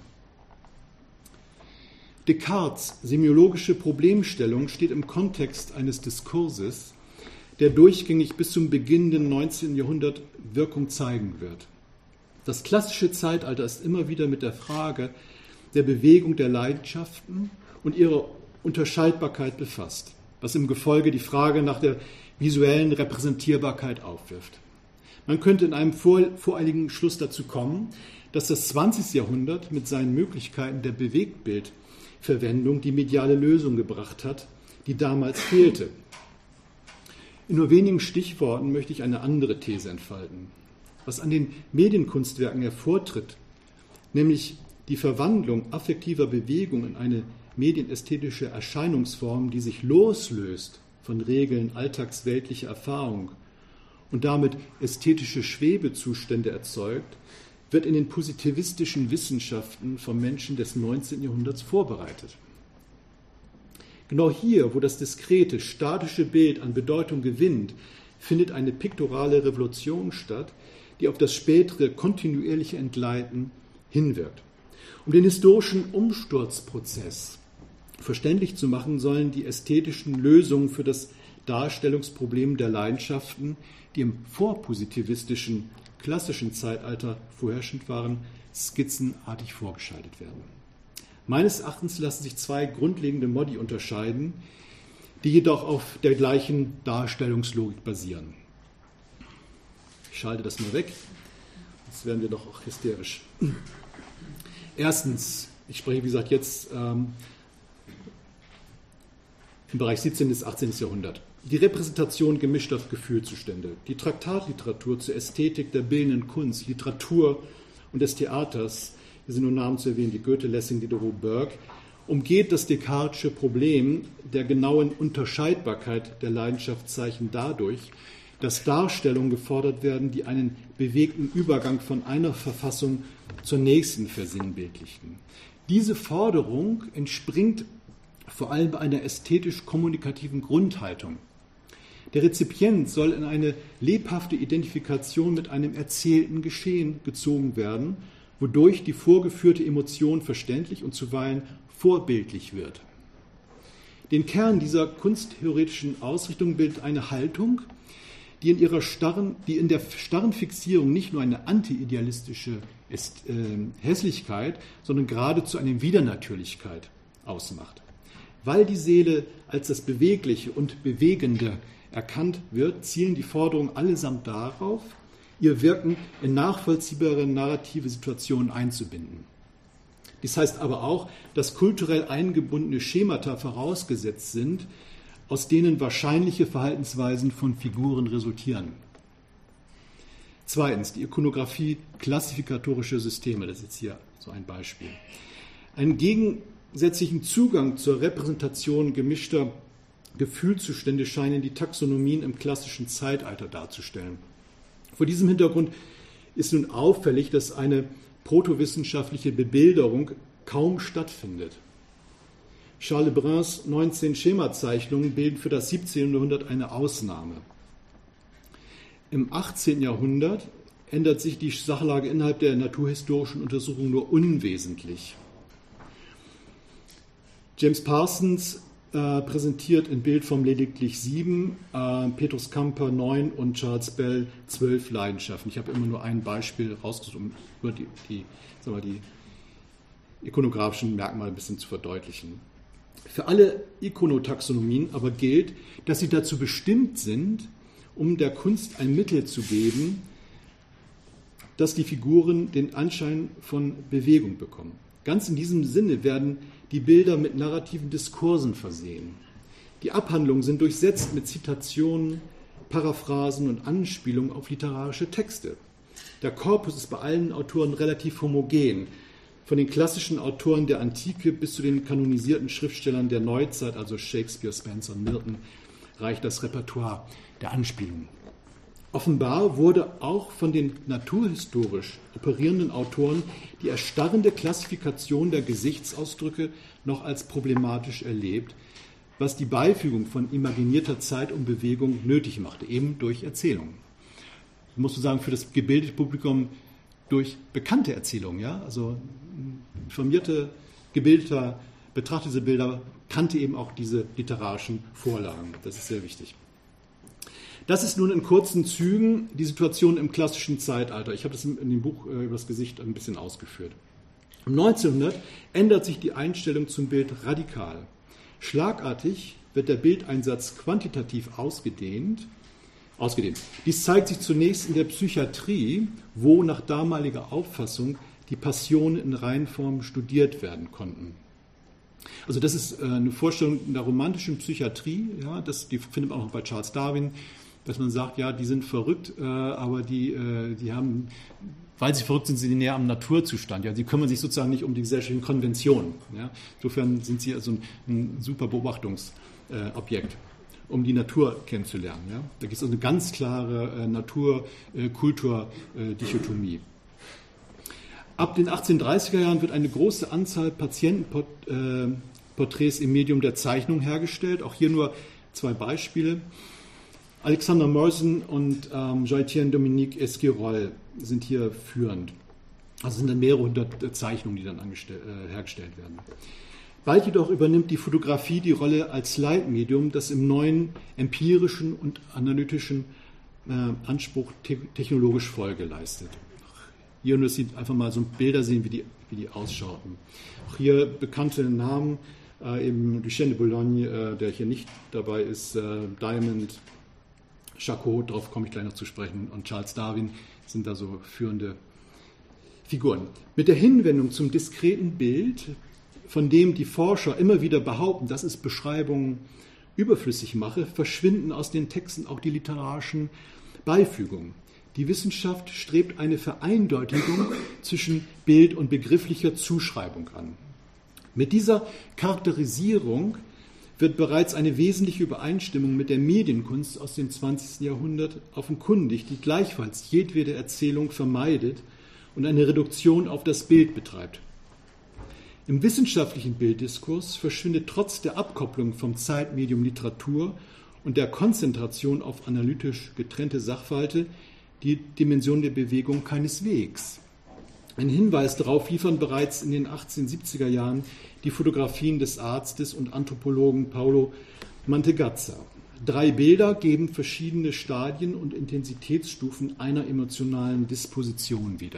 Descartes' semiologische Problemstellung steht im Kontext eines Diskurses, der durchgängig bis zum beginnenden 19. Jahrhundert Wirkung zeigen wird. Das klassische Zeitalter ist immer wieder mit der Frage der Bewegung der Leidenschaften und ihrer Unterscheidbarkeit befasst, was im Gefolge die Frage nach der visuellen Repräsentierbarkeit aufwirft. Man könnte in einem voreiligen Schluss dazu kommen, dass das 20. Jahrhundert mit seinen Möglichkeiten der Bewegtbildverwendung die mediale Lösung gebracht hat, die damals fehlte. In nur wenigen Stichworten möchte ich eine andere These entfalten. Was an den Medienkunstwerken hervortritt, nämlich die Verwandlung affektiver Bewegung in eine medienästhetische Erscheinungsform, die sich loslöst von Regeln alltagsweltlicher Erfahrung und damit ästhetische Schwebezustände erzeugt, wird in den positivistischen Wissenschaften vom Menschen des 19. Jahrhunderts vorbereitet. Genau hier, wo das diskrete, statische Bild an Bedeutung gewinnt, findet eine piktorale Revolution statt, die auf das spätere kontinuierliche Entgleiten hinwirkt. Um den historischen Umsturzprozess verständlich zu machen, sollen die ästhetischen Lösungen für das Darstellungsproblem der Leidenschaften, die im vorpositivistischen, klassischen Zeitalter vorherrschend waren, skizzenartig vorgeschaltet werden. Meines Erachtens lassen sich 2 grundlegende Modi unterscheiden, die jedoch auf der gleichen Darstellungslogik basieren. Ich schalte das mal weg, sonst werden wir doch auch hysterisch. Erstens, ich spreche wie gesagt jetzt im Bereich 17. bis 18. Jahrhundert. die Repräsentation gemischter Gefühlszustände, die Traktatliteratur zur Ästhetik der bildenden Kunst, Literatur und des Theaters, hier sind nur Namen zu erwähnen, wie Goethe, Lessing, Diderot, Burke, umgeht das Descartesche Problem der genauen Unterscheidbarkeit der Leidenschaftszeichen dadurch, dass Darstellungen gefordert werden, die einen bewegten Übergang von einer Verfassung zur nächsten versinnbildlichen. Diese Forderung entspringt vor allem bei einer ästhetisch-kommunikativen Grundhaltung. Der Rezipient soll in eine lebhafte Identifikation mit einem erzählten Geschehen gezogen werden, wodurch die vorgeführte Emotion verständlich und zuweilen vorbildlich wird. Den Kern dieser kunsttheoretischen Ausrichtung bildet eine Haltung, die in der starren Fixierung nicht nur eine anti-idealistische Hässlichkeit, sondern geradezu eine Widernatürlichkeit ausmacht. Weil die Seele als das Bewegliche und Bewegende erkannt wird, zielen die Forderungen allesamt darauf, ihr Wirken in nachvollziehbare narrative Situationen einzubinden. Dies heißt aber auch, dass kulturell eingebundene Schemata vorausgesetzt sind, aus denen wahrscheinliche Verhaltensweisen von Figuren resultieren. Zweitens, die Ikonographie klassifikatorischer Systeme, das ist jetzt hier so ein Beispiel. Einen gegensätzlichen Zugang zur Repräsentation gemischter Gefühlszustände scheinen die Taxonomien im klassischen Zeitalter darzustellen. Vor diesem Hintergrund ist nun auffällig, dass eine protowissenschaftliche Bebilderung kaum stattfindet. Charles Lebruns 19 Schemazeichnungen bilden für das 17. Jahrhundert eine Ausnahme. Im 18. Jahrhundert ändert sich die Sachlage innerhalb der naturhistorischen Untersuchung nur unwesentlich. James Parsons präsentiert in Bildform lediglich 7, Petrus Camper 9 und Charles Bell 12 Leidenschaften. Ich habe immer nur ein Beispiel rausgesucht, um über die ikonografischen Merkmale ein bisschen zu verdeutlichen. Für alle Ikonotaxonomien aber gilt, dass sie dazu bestimmt sind, um der Kunst ein Mittel zu geben, dass die Figuren den Anschein von Bewegung bekommen. Ganz in diesem Sinne werden die Bilder mit narrativen Diskursen versehen. Die Abhandlungen sind durchsetzt mit Zitationen, Paraphrasen und Anspielungen auf literarische Texte. Der Korpus ist bei allen Autoren relativ homogen. Von den klassischen Autoren der Antike bis zu den kanonisierten Schriftstellern der Neuzeit, also Shakespeare, Spencer und Milton, reicht das Repertoire der Anspielungen. Offenbar wurde auch von den naturhistorisch operierenden Autoren die erstarrende Klassifikation der Gesichtsausdrücke noch als problematisch erlebt, was die Beifügung von imaginierter Zeit und Bewegung nötig machte, eben durch Erzählungen. Ich muss sagen, für das gebildete Publikum durch bekannte Erzählungen, ja, also informierte, gebildeter Betrachter dieser Bilder kannte eben auch diese literarischen Vorlagen. Das ist sehr wichtig. Das ist nun in kurzen Zügen die Situation im klassischen Zeitalter. Ich habe das in dem Buch über das Gesicht ein bisschen ausgeführt. Um 1900 ändert sich die Einstellung zum Bild radikal. Schlagartig wird der Bildeinsatz quantitativ ausgedehnt. Dies zeigt sich zunächst in der Psychiatrie, wo nach damaliger Auffassung die Passionen in Reihenform studiert werden konnten. Also das ist eine Vorstellung in der romantischen Psychiatrie, ja, die findet man auch bei Charles Darwin, dass man sagt, ja, die sind verrückt, aber die haben, weil sie verrückt sind, sind sie näher am Naturzustand. Ja, sie kümmern sich sozusagen nicht um die gesellschaftlichen Konventionen. Ja. Insofern sind sie also ein super Beobachtungsobjekt, um die Natur kennenzulernen. Ja. Da gibt es also eine ganz klare Natur-Kultur-Dichotomie. Ab den 1830er Jahren wird eine große Anzahl Patientenporträts im Medium der Zeichnung hergestellt. Auch hier nur 2 Beispiele. Alexander Morrison und Jean-Etienne-Dominique Esquirol sind hier führend. Also sind dann mehrere hundert Zeichnungen, die dann hergestellt werden. Bald jedoch übernimmt die Fotografie die Rolle als Leitmedium, das im neuen empirischen und analytischen Anspruch technologisch Folge leistet. Hier nur einfach mal so Bilder sehen, wie die ausschauten. Auch hier bekannte Namen, eben Duchesne de Boulogne, der hier nicht dabei ist, Diamond, Charcot, darauf komme ich gleich noch zu sprechen, und Charles Darwin sind da so führende Figuren. Mit der Hinwendung zum diskreten Bild, von dem die Forscher immer wieder behaupten, dass es Beschreibungen überflüssig mache, verschwinden aus den Texten auch die literarischen Beifügungen. Die Wissenschaft strebt eine Vereindeutigung zwischen Bild und begrifflicher Zuschreibung an. Mit dieser Charakterisierung wird bereits eine wesentliche Übereinstimmung mit der Medienkunst aus dem 20. Jahrhundert offenkundig, die gleichfalls jedwede Erzählung vermeidet und eine Reduktion auf das Bild betreibt. Im wissenschaftlichen Bilddiskurs verschwindet trotz der Abkopplung vom Zeitmedium Literatur und der Konzentration auf analytisch getrennte Sachverhalte die Dimension der Bewegung keineswegs. Einen Hinweis darauf liefern bereits in den 1870er Jahren die Fotografien des Arztes und Anthropologen Paolo Mantegazza. 3 Bilder geben verschiedene Stadien und Intensitätsstufen einer emotionalen Disposition wieder.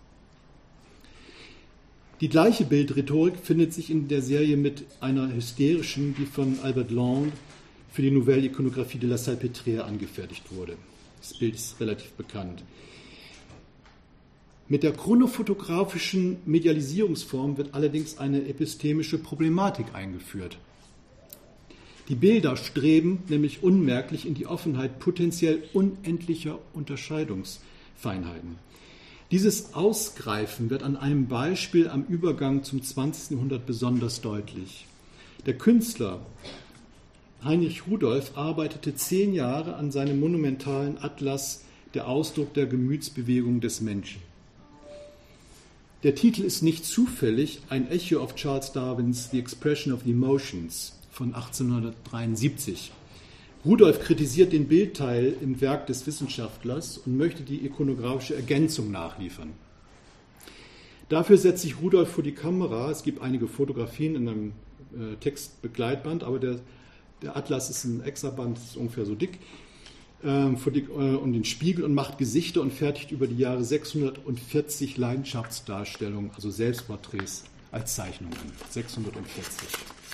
Die gleiche Bildrhetorik findet sich in der Serie mit einer hysterischen, die von Albert Long für die Nouvelle Iconographie de la Salpêtrière angefertigt wurde. Das Bild ist relativ bekannt. Mit der chronofotografischen Medialisierungsform wird allerdings eine epistemische Problematik eingeführt. Die Bilder streben nämlich unmerklich in die Offenheit potenziell unendlicher Unterscheidungsfeinheiten. Dieses Ausgreifen wird an einem Beispiel am Übergang zum 20. Jahrhundert besonders deutlich. Der Künstler Heinrich Rudolf arbeitete 10 Jahre an seinem monumentalen Atlas Der Ausdruck der Gemütsbewegung des Menschen. Der Titel ist nicht zufällig ein Echo auf Charles Darwins The Expression of the Emotions von 1873. Rudolf kritisiert den Bildteil im Werk des Wissenschaftlers und möchte die ikonografische Ergänzung nachliefern. Dafür setzt sich Rudolf vor die Kamera. Es gibt einige Fotografien in einem Textbegleitband, aber der Atlas ist ein Extraband, ist ungefähr so dick, um den Spiegel und macht Gesichter und fertigt über die Jahre 640 Leidenschaftsdarstellungen, also Selbstporträts als Zeichnungen. 640.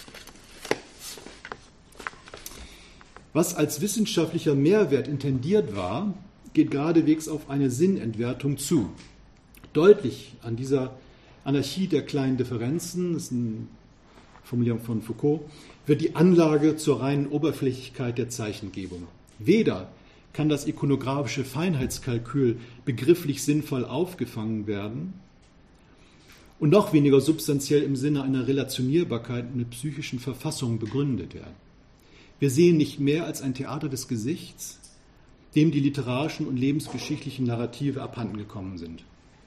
Was als wissenschaftlicher Mehrwert intendiert war, geht geradewegs auf eine Sinnentwertung zu. Deutlich an dieser Anarchie der kleinen Differenzen, das ist eine Formulierung von Foucault, wird die Anlage zur reinen Oberflächlichkeit der Zeichengebung. Weder kann das ikonografische Feinheitskalkül begrifflich sinnvoll aufgefangen werden und noch weniger substanziell im Sinne einer Relationierbarkeit mit psychischen Verfassungen begründet werden. Wir sehen nicht mehr als ein Theater des Gesichts, dem die literarischen und lebensgeschichtlichen Narrative abhandengekommen sind.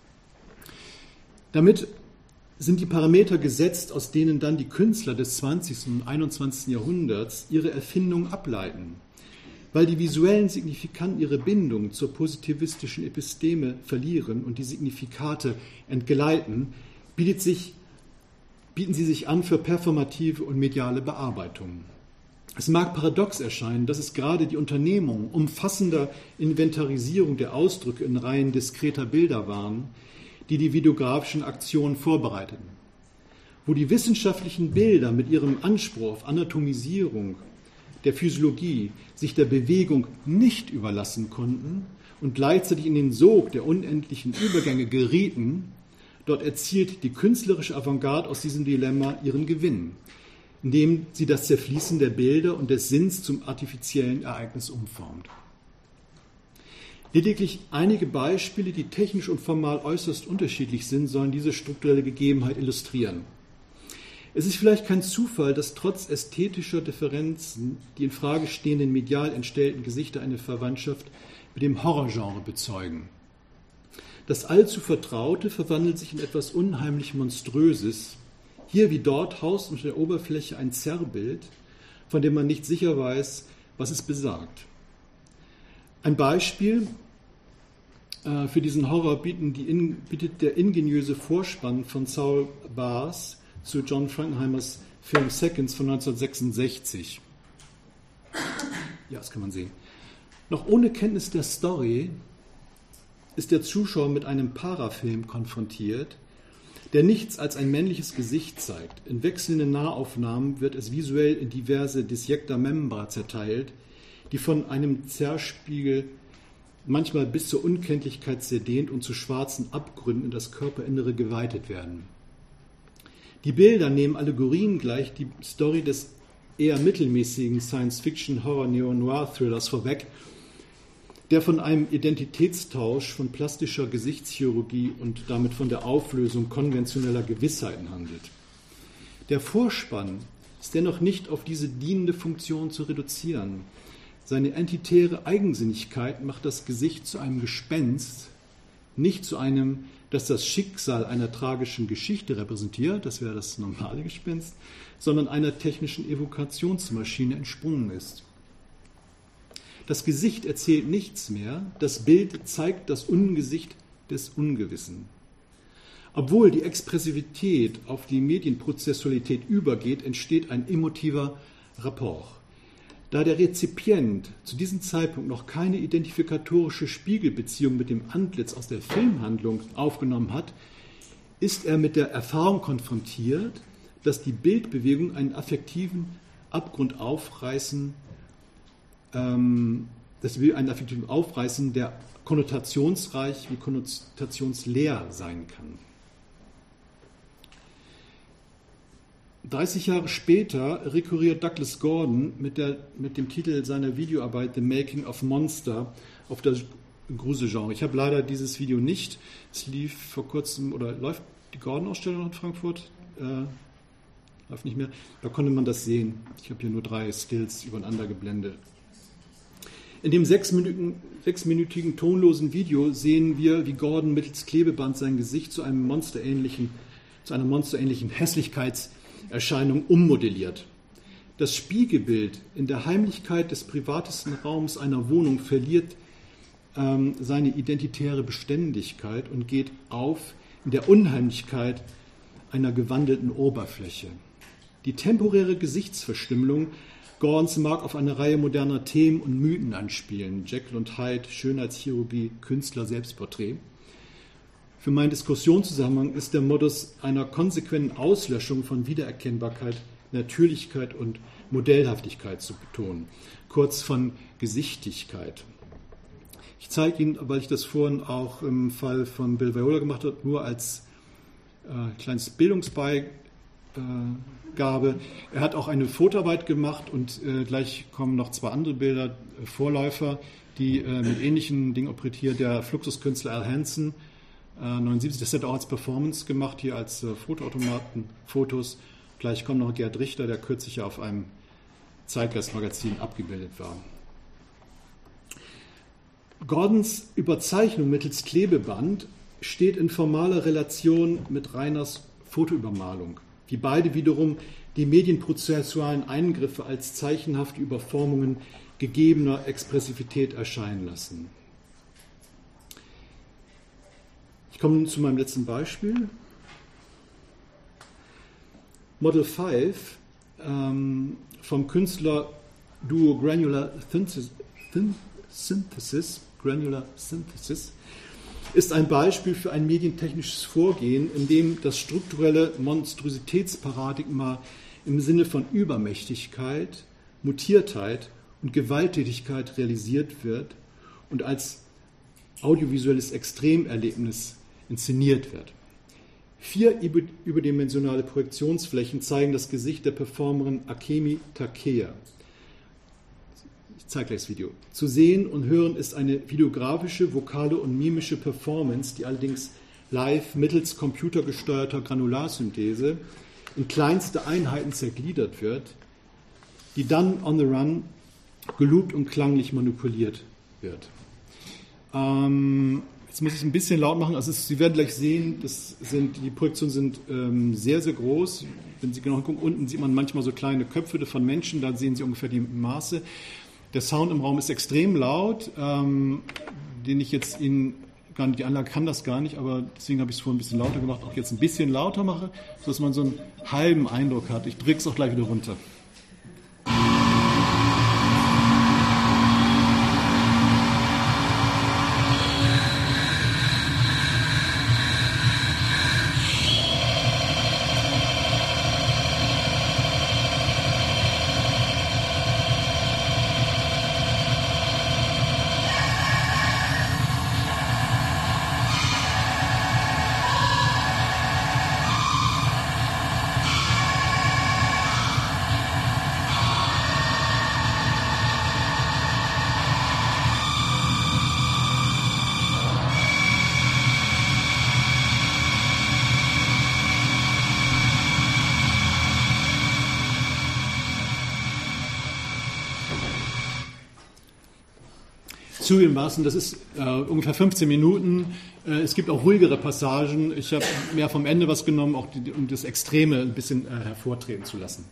Damit sind die Parameter gesetzt, aus denen dann die Künstler des 20. und 21. Jahrhunderts ihre Erfindung ableiten. Weil die visuellen Signifikanten ihre Bindung zur positivistischen Episteme verlieren und die Signifikate entgleiten, bieten sie sich an für performative und mediale Bearbeitungen. Es mag paradox erscheinen, dass es gerade die Unternehmung umfassender Inventarisierung der Ausdrücke in Reihen diskreter Bilder waren, die die videografischen Aktionen vorbereiteten. Wo die wissenschaftlichen Bilder mit ihrem Anspruch auf Anatomisierung der Physiologie sich der Bewegung nicht überlassen konnten und gleichzeitig in den Sog der unendlichen Übergänge gerieten, dort erzielt die künstlerische Avantgarde aus diesem Dilemma ihren Gewinn, indem sie das Zerfließen der Bilder und des Sinns zum artifiziellen Ereignis umformt. Lediglich einige Beispiele, die technisch und formal äußerst unterschiedlich sind, sollen diese strukturelle Gegebenheit illustrieren. Es ist vielleicht kein Zufall, dass trotz ästhetischer Differenzen die in Frage stehenden medial entstellten Gesichter eine Verwandtschaft mit dem Horrorgenre bezeugen. Das allzu Vertraute verwandelt sich in etwas unheimlich Monströses. Hier wie dort haust unter der Oberfläche ein Zerrbild, von dem man nicht sicher weiß, was es besagt. Ein Beispiel für diesen Horror bietet der ingeniöse Vorspann von Saul Bass zu John Frankenheimers Film Seconds von 1966. Ja, das kann man sehen. Noch ohne Kenntnis der Story ist der Zuschauer mit einem Parafilm konfrontiert, der nichts als ein männliches Gesicht zeigt. In wechselnden Nahaufnahmen wird es visuell in diverse Disjecta membra zerteilt, die von einem Zerspiegel manchmal bis zur Unkenntlichkeit zerdehnt und zu schwarzen Abgründen in das Körperinnere geweitet werden. Die Bilder nehmen Allegorien gleich, die Story des eher mittelmäßigen Science-Fiction-Horror-Neo-Noir-Thrillers vorweg, der von einem Identitätstausch, von plastischer Gesichtschirurgie und damit von der Auflösung konventioneller Gewissheiten handelt. Der Vorspann ist dennoch nicht auf diese dienende Funktion zu reduzieren. Seine entitäre Eigensinnigkeit macht das Gesicht zu einem Gespenst, nicht zu einem, das das Schicksal einer tragischen Geschichte repräsentiert, das wäre das normale Gespenst, sondern einer technischen Evokationsmaschine entsprungen ist. Das Gesicht erzählt nichts mehr, das Bild zeigt das Ungesicht des Ungewissen. Obwohl die Expressivität auf die Medienprozessualität übergeht, entsteht ein emotiver Rapport. Da der Rezipient zu diesem Zeitpunkt noch keine identifikatorische Spiegelbeziehung mit dem Antlitz aus der Filmhandlung aufgenommen hat, ist er mit der Erfahrung konfrontiert, dass die Bildbewegung einen affektiven Abgrund aufreißen, der konnotationsreich wie konnotationsleer sein kann. 30 Jahre später rekurriert Douglas Gordon mit dem Titel seiner Videoarbeit The Making of Monster auf das Gruselgenre. Ich habe leider dieses Video nicht. Es lief vor kurzem, oder läuft die Gordon-Ausstellung in Frankfurt? Läuft nicht mehr. Da konnte man das sehen. Ich habe hier nur 3 Stills übereinander geblendet. In dem 6-minütigen tonlosen Video sehen wir, wie Gordon mittels Klebeband sein Gesicht zu einer monsterähnlichen Hässlichkeitserscheinung ummodelliert. Das Spiegelbild in der Heimlichkeit des privatesten Raums einer Wohnung verliert seine identitäre Beständigkeit und geht auf in der Unheimlichkeit einer gewandelten Oberfläche. Die temporäre Gesichtsverstümmelung Gordons mag auf eine Reihe moderner Themen und Mythen anspielen. Jekyll und Hyde, Schönheitschirurgie, Künstler, Selbstporträt. Für meinen Diskussionszusammenhang ist der Modus einer konsequenten Auslöschung von Wiedererkennbarkeit, Natürlichkeit und Modellhaftigkeit zu betonen, kurz von Gesichtigkeit. Ich zeige Ihnen, weil ich das vorhin auch im Fall von Bill Viola gemacht habe, nur als kleines Bildungsbeigabe. Er hat auch eine Fotoarbeit gemacht und gleich kommen noch 2 andere Bilder, Vorläufer, die mit ähnlichen Dingen operiert. Der Fluxuskünstler Al Hansen, 79, das hat er auch als Performance gemacht, hier als Fotoautomaten, Fotos. Gleich kommt noch Gerd Richter, der kürzlich ja auf einem Zeitgeist-Magazin abgebildet war. Gordons Überzeichnung mittels Klebeband steht in formaler Relation mit Reiners Fotoübermalung, die beide wiederum die medienprozessualen Eingriffe als zeichenhafte Überformungen gegebener Expressivität erscheinen lassen. Ich komme nun zu meinem letzten Beispiel. Model 5 vom Künstler Duo Granular Synthesis ist ein Beispiel für ein medientechnisches Vorgehen, in dem das strukturelle Monstrositätsparadigma im Sinne von Übermächtigkeit, Mutiertheit und Gewalttätigkeit realisiert wird und als audiovisuelles Extremerlebnis inszeniert wird. 4 überdimensionale Projektionsflächen zeigen das Gesicht der Performerin Akemi Takeya. Ich zeige gleich das Video. Zu sehen und hören ist eine videografische, vokale und mimische Performance, die allerdings live mittels computergesteuerter Granularsynthese in kleinste Einheiten zergliedert wird, die dann on the run geloopt und klanglich manipuliert wird. Jetzt muss ich es ein bisschen laut machen. Also Sie werden gleich sehen, die Projektionen sind sehr, sehr groß. Wenn Sie genau gucken, unten sieht man manchmal so kleine Köpfe von Menschen, da sehen Sie ungefähr die Maße. Der Sound im Raum ist extrem laut, den ich jetzt Ihnen gar nicht, die Anlage kann das gar nicht, aber deswegen habe ich es vorhin ein bisschen lauter gemacht, auch jetzt ein bisschen lauter mache, sodass man so einen halben Eindruck hat. Ich drücke es auch gleich wieder runter. Zugegebenermaßen, das ist ungefähr 15 Minuten. Es gibt auch ruhigere Passagen. Ich habe mehr vom Ende was genommen, auch um das Extreme ein bisschen hervortreten zu lassen.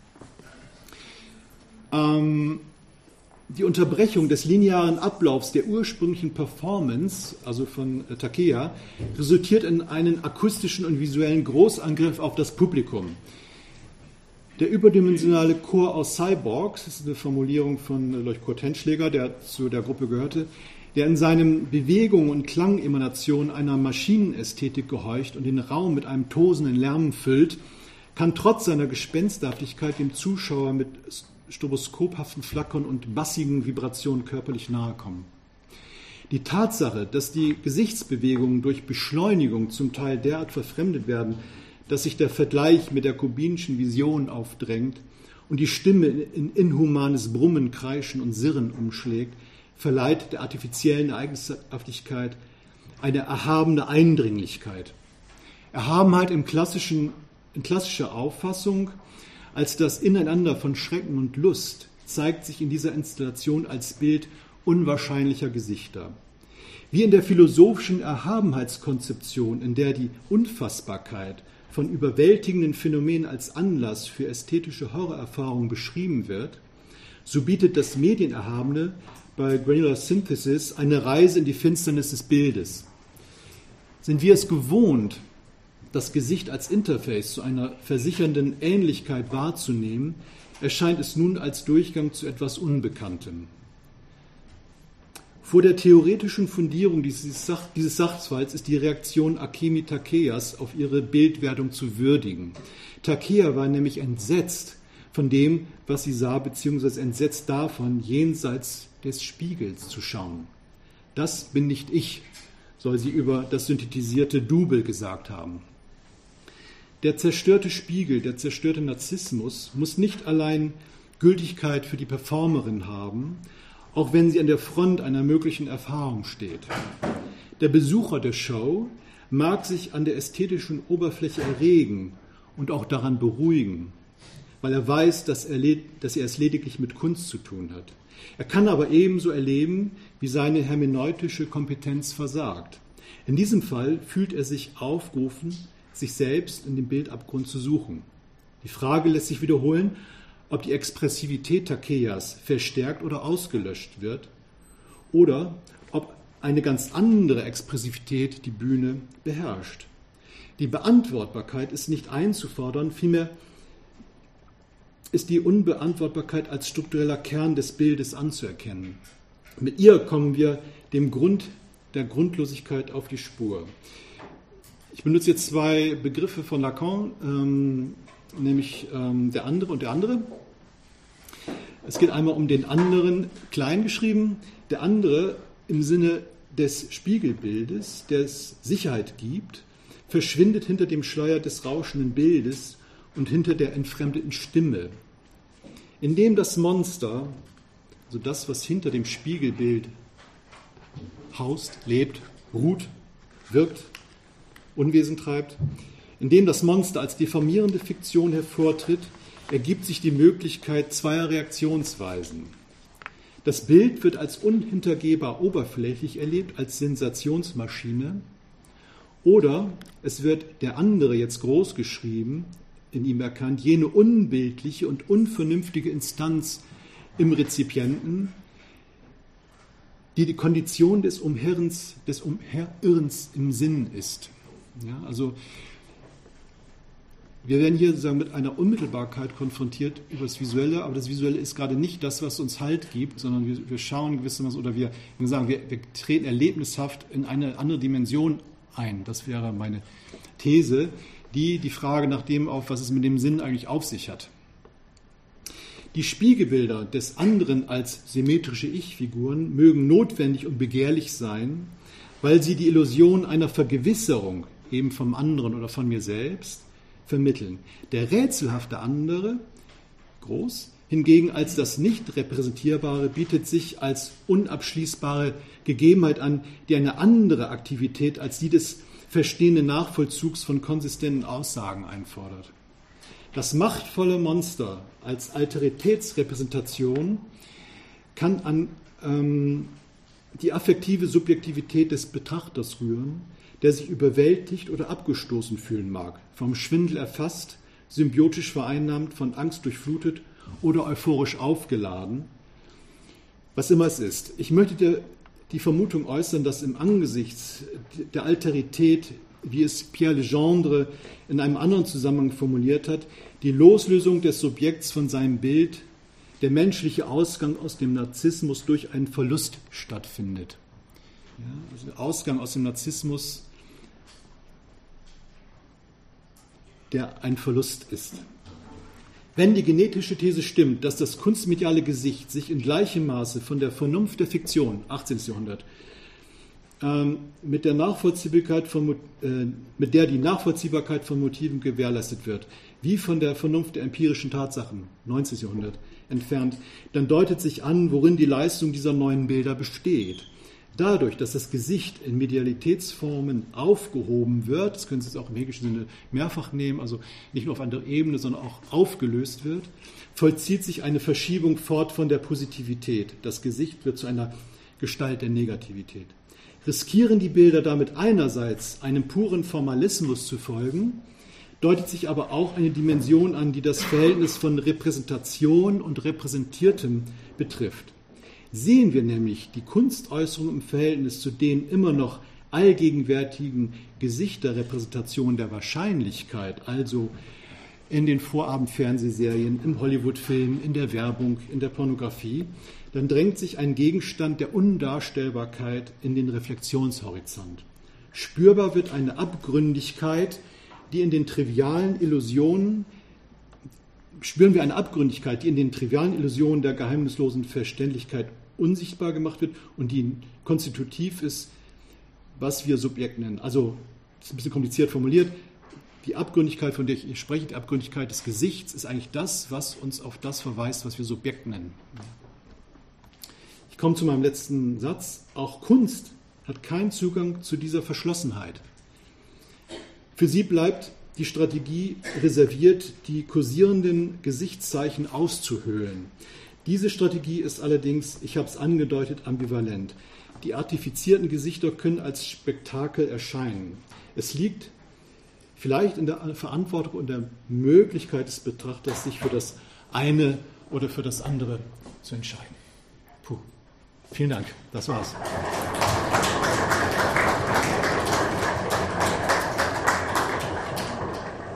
Die Unterbrechung des linearen Ablaufs der ursprünglichen Performance, also von Takeya, resultiert in einen akustischen und visuellen Großangriff auf das Publikum. Der überdimensionale Chor aus Cyborgs, das ist eine Formulierung von Kurt Henschläger, der zu der Gruppe gehörte, der in seinen Bewegungen und Klangemanationen einer Maschinenästhetik gehorcht und den Raum mit einem tosenden Lärm füllt, kann trotz seiner Gespensterhaftigkeit dem Zuschauer mit stroboskophaften Flackern und bassigen Vibrationen körperlich nahe kommen. Die Tatsache, dass die Gesichtsbewegungen durch Beschleunigung zum Teil derart verfremdet werden, dass sich der Vergleich mit der kubinischen Vision aufdrängt und die Stimme in inhumanes Brummen, Kreischen und Sirren umschlägt, verleiht der artifiziellen Ereignishaftigkeit eine erhabene Eindringlichkeit. Erhabenheit in klassischer Auffassung als das Ineinander von Schrecken und Lust zeigt sich in dieser Installation als Bild unwahrscheinlicher Gesichter. Wie in der philosophischen Erhabenheitskonzeption, in der die Unfassbarkeit von überwältigenden Phänomenen als Anlass für ästhetische Horrorerfahrungen beschrieben wird, so bietet das Medienerhabene bei Granular Synthesis eine Reise in die Finsternis des Bildes. Sind wir es gewohnt, das Gesicht als Interface zu einer versichernden Ähnlichkeit wahrzunehmen, erscheint es nun als Durchgang zu etwas Unbekanntem. Vor der theoretischen Fundierung dieses Sachverhalts ist die Reaktion Akemi Takeyas auf ihre Bildwertung zu würdigen. Takeya war nämlich entsetzt von dem, was sie sah, beziehungsweise entsetzt davon, jenseits des Spiegels zu schauen. Das bin nicht ich, soll sie über das synthetisierte Double gesagt haben. Der zerstörte Spiegel, der zerstörte Narzissmus muss nicht allein Gültigkeit für die Performerin haben, auch wenn sie an der Front einer möglichen Erfahrung steht. Der Besucher der Show mag sich an der ästhetischen Oberfläche erregen und auch daran beruhigen, weil er weiß, dass er es lediglich mit Kunst zu tun hat. Er kann aber ebenso erleben, wie seine hermeneutische Kompetenz versagt. In diesem Fall fühlt er sich aufgerufen, sich selbst in dem Bildabgrund zu suchen. Die Frage lässt sich wiederholen, ob die Expressivität Takeyas verstärkt oder ausgelöscht wird oder ob eine ganz andere Expressivität die Bühne beherrscht. Die Beantwortbarkeit ist nicht einzufordern, vielmehr ist die Unbeantwortbarkeit als struktureller Kern des Bildes anzuerkennen. Mit ihr kommen wir dem Grund der Grundlosigkeit auf die Spur. Ich benutze jetzt zwei Begriffe von Lacan, nämlich der andere und der andere. Es geht einmal um den anderen, klein geschrieben, der andere im Sinne des Spiegelbildes, der es Sicherheit gibt, verschwindet hinter dem Schleier des rauschenden Bildes und hinter der entfremdeten Stimme. Indem das Monster, also das, was hinter dem Spiegelbild haust, lebt, ruht, wirkt, Unwesen treibt, indem das Monster als deformierende Fiktion hervortritt, ergibt sich die Möglichkeit zweier Reaktionsweisen. Das Bild wird als unhintergehbar oberflächlich erlebt, als Sensationsmaschine, oder es wird der andere, jetzt groß geschrieben, in ihm erkannt, jene unbildliche und unvernünftige Instanz im Rezipienten, die die Kondition des Umherirrens im Sinn ist. Ja, also wir werden hier sozusagen mit einer Unmittelbarkeit konfrontiert über das Visuelle, aber das Visuelle ist gerade nicht das, was uns Halt gibt, sondern wir schauen gewissermaßen oder wir treten erlebnishaft in eine andere Dimension ein. Das wäre meine These, die Frage nach dem auf, was es mit dem Sinn eigentlich auf sich hat. Die Spiegelbilder des anderen als symmetrische Ich-Figuren mögen notwendig und begehrlich sein, weil sie die Illusion einer Vergewisserung eben vom anderen oder von mir selbst vermitteln. Der rätselhafte andere, groß, hingegen als das nicht repräsentierbare bietet sich als unabschließbare Gegebenheit an, die eine andere Aktivität als die des verstehenden Nachvollzugs von konsistenten Aussagen einfordert. Das machtvolle Monster als Alteritätsrepräsentation kann an die affektive Subjektivität des Betrachters rühren, der sich überwältigt oder abgestoßen fühlen mag, vom Schwindel erfasst, symbiotisch vereinnahmt, von Angst durchflutet oder euphorisch aufgeladen, was immer es ist. Ich möchte die Vermutung äußern, dass im Angesicht der Alterität, wie es Pierre Legendre in einem anderen Zusammenhang formuliert hat, die Loslösung des Subjekts von seinem Bild, der menschliche Ausgang aus dem Narzissmus durch einen Verlust stattfindet. Ja, also der Ausgang aus dem Narzissmus, der ein Verlust ist. Wenn die genetische These stimmt, dass das kunstmediale Gesicht sich in gleichem Maße von der Vernunft der Fiktion, 18. Jahrhundert, mit der die Nachvollziehbarkeit von Motiven gewährleistet wird, wie von der Vernunft der empirischen Tatsachen, 19. Jahrhundert, entfernt, dann deutet sich an, worin die Leistung dieser neuen Bilder besteht. Dadurch, dass das Gesicht in Medialitätsformen aufgehoben wird, das können Sie jetzt auch im hegelischen Sinne mehrfach nehmen, also nicht nur auf anderer Ebene, sondern auch aufgelöst wird, vollzieht sich eine Verschiebung fort von der Positivität. Das Gesicht wird zu einer Gestalt der Negativität. Riskieren die Bilder damit einerseits einem puren Formalismus zu folgen, deutet sich aber auch eine Dimension an, die das Verhältnis von Repräsentation und Repräsentiertem betrifft. Sehen wir nämlich die Kunstäußerung im Verhältnis zu den immer noch allgegenwärtigen Gesichterrepräsentationen der Wahrscheinlichkeit, also in den Vorabendfernsehserien, im Hollywood-Film, in der Werbung, in der Pornografie, dann drängt sich ein Gegenstand der Undarstellbarkeit in den Reflexionshorizont. Spürbar wird eine Abgründigkeit, die in den trivialen Illusionen der geheimnislosen Verständlichkeit unsichtbar gemacht wird und die konstitutiv ist, was wir Subjekt nennen. Also, das ist ein bisschen kompliziert formuliert, die Abgründigkeit, von der ich spreche, die Abgründigkeit des Gesichts, ist eigentlich das, was uns auf das verweist, was wir Subjekt nennen. Ich komme zu meinem letzten Satz. Auch Kunst hat keinen Zugang zu dieser Verschlossenheit. Für sie bleibt die Strategie reserviert, die kursierenden Gesichtszeichen auszuhöhlen. Diese Strategie ist allerdings, ich habe es angedeutet, ambivalent. Die artifizierten Gesichter können als Spektakel erscheinen. Es liegt vielleicht in der Verantwortung und der Möglichkeit des Betrachters, sich für das eine oder für das andere zu entscheiden. Vielen Dank, das war's.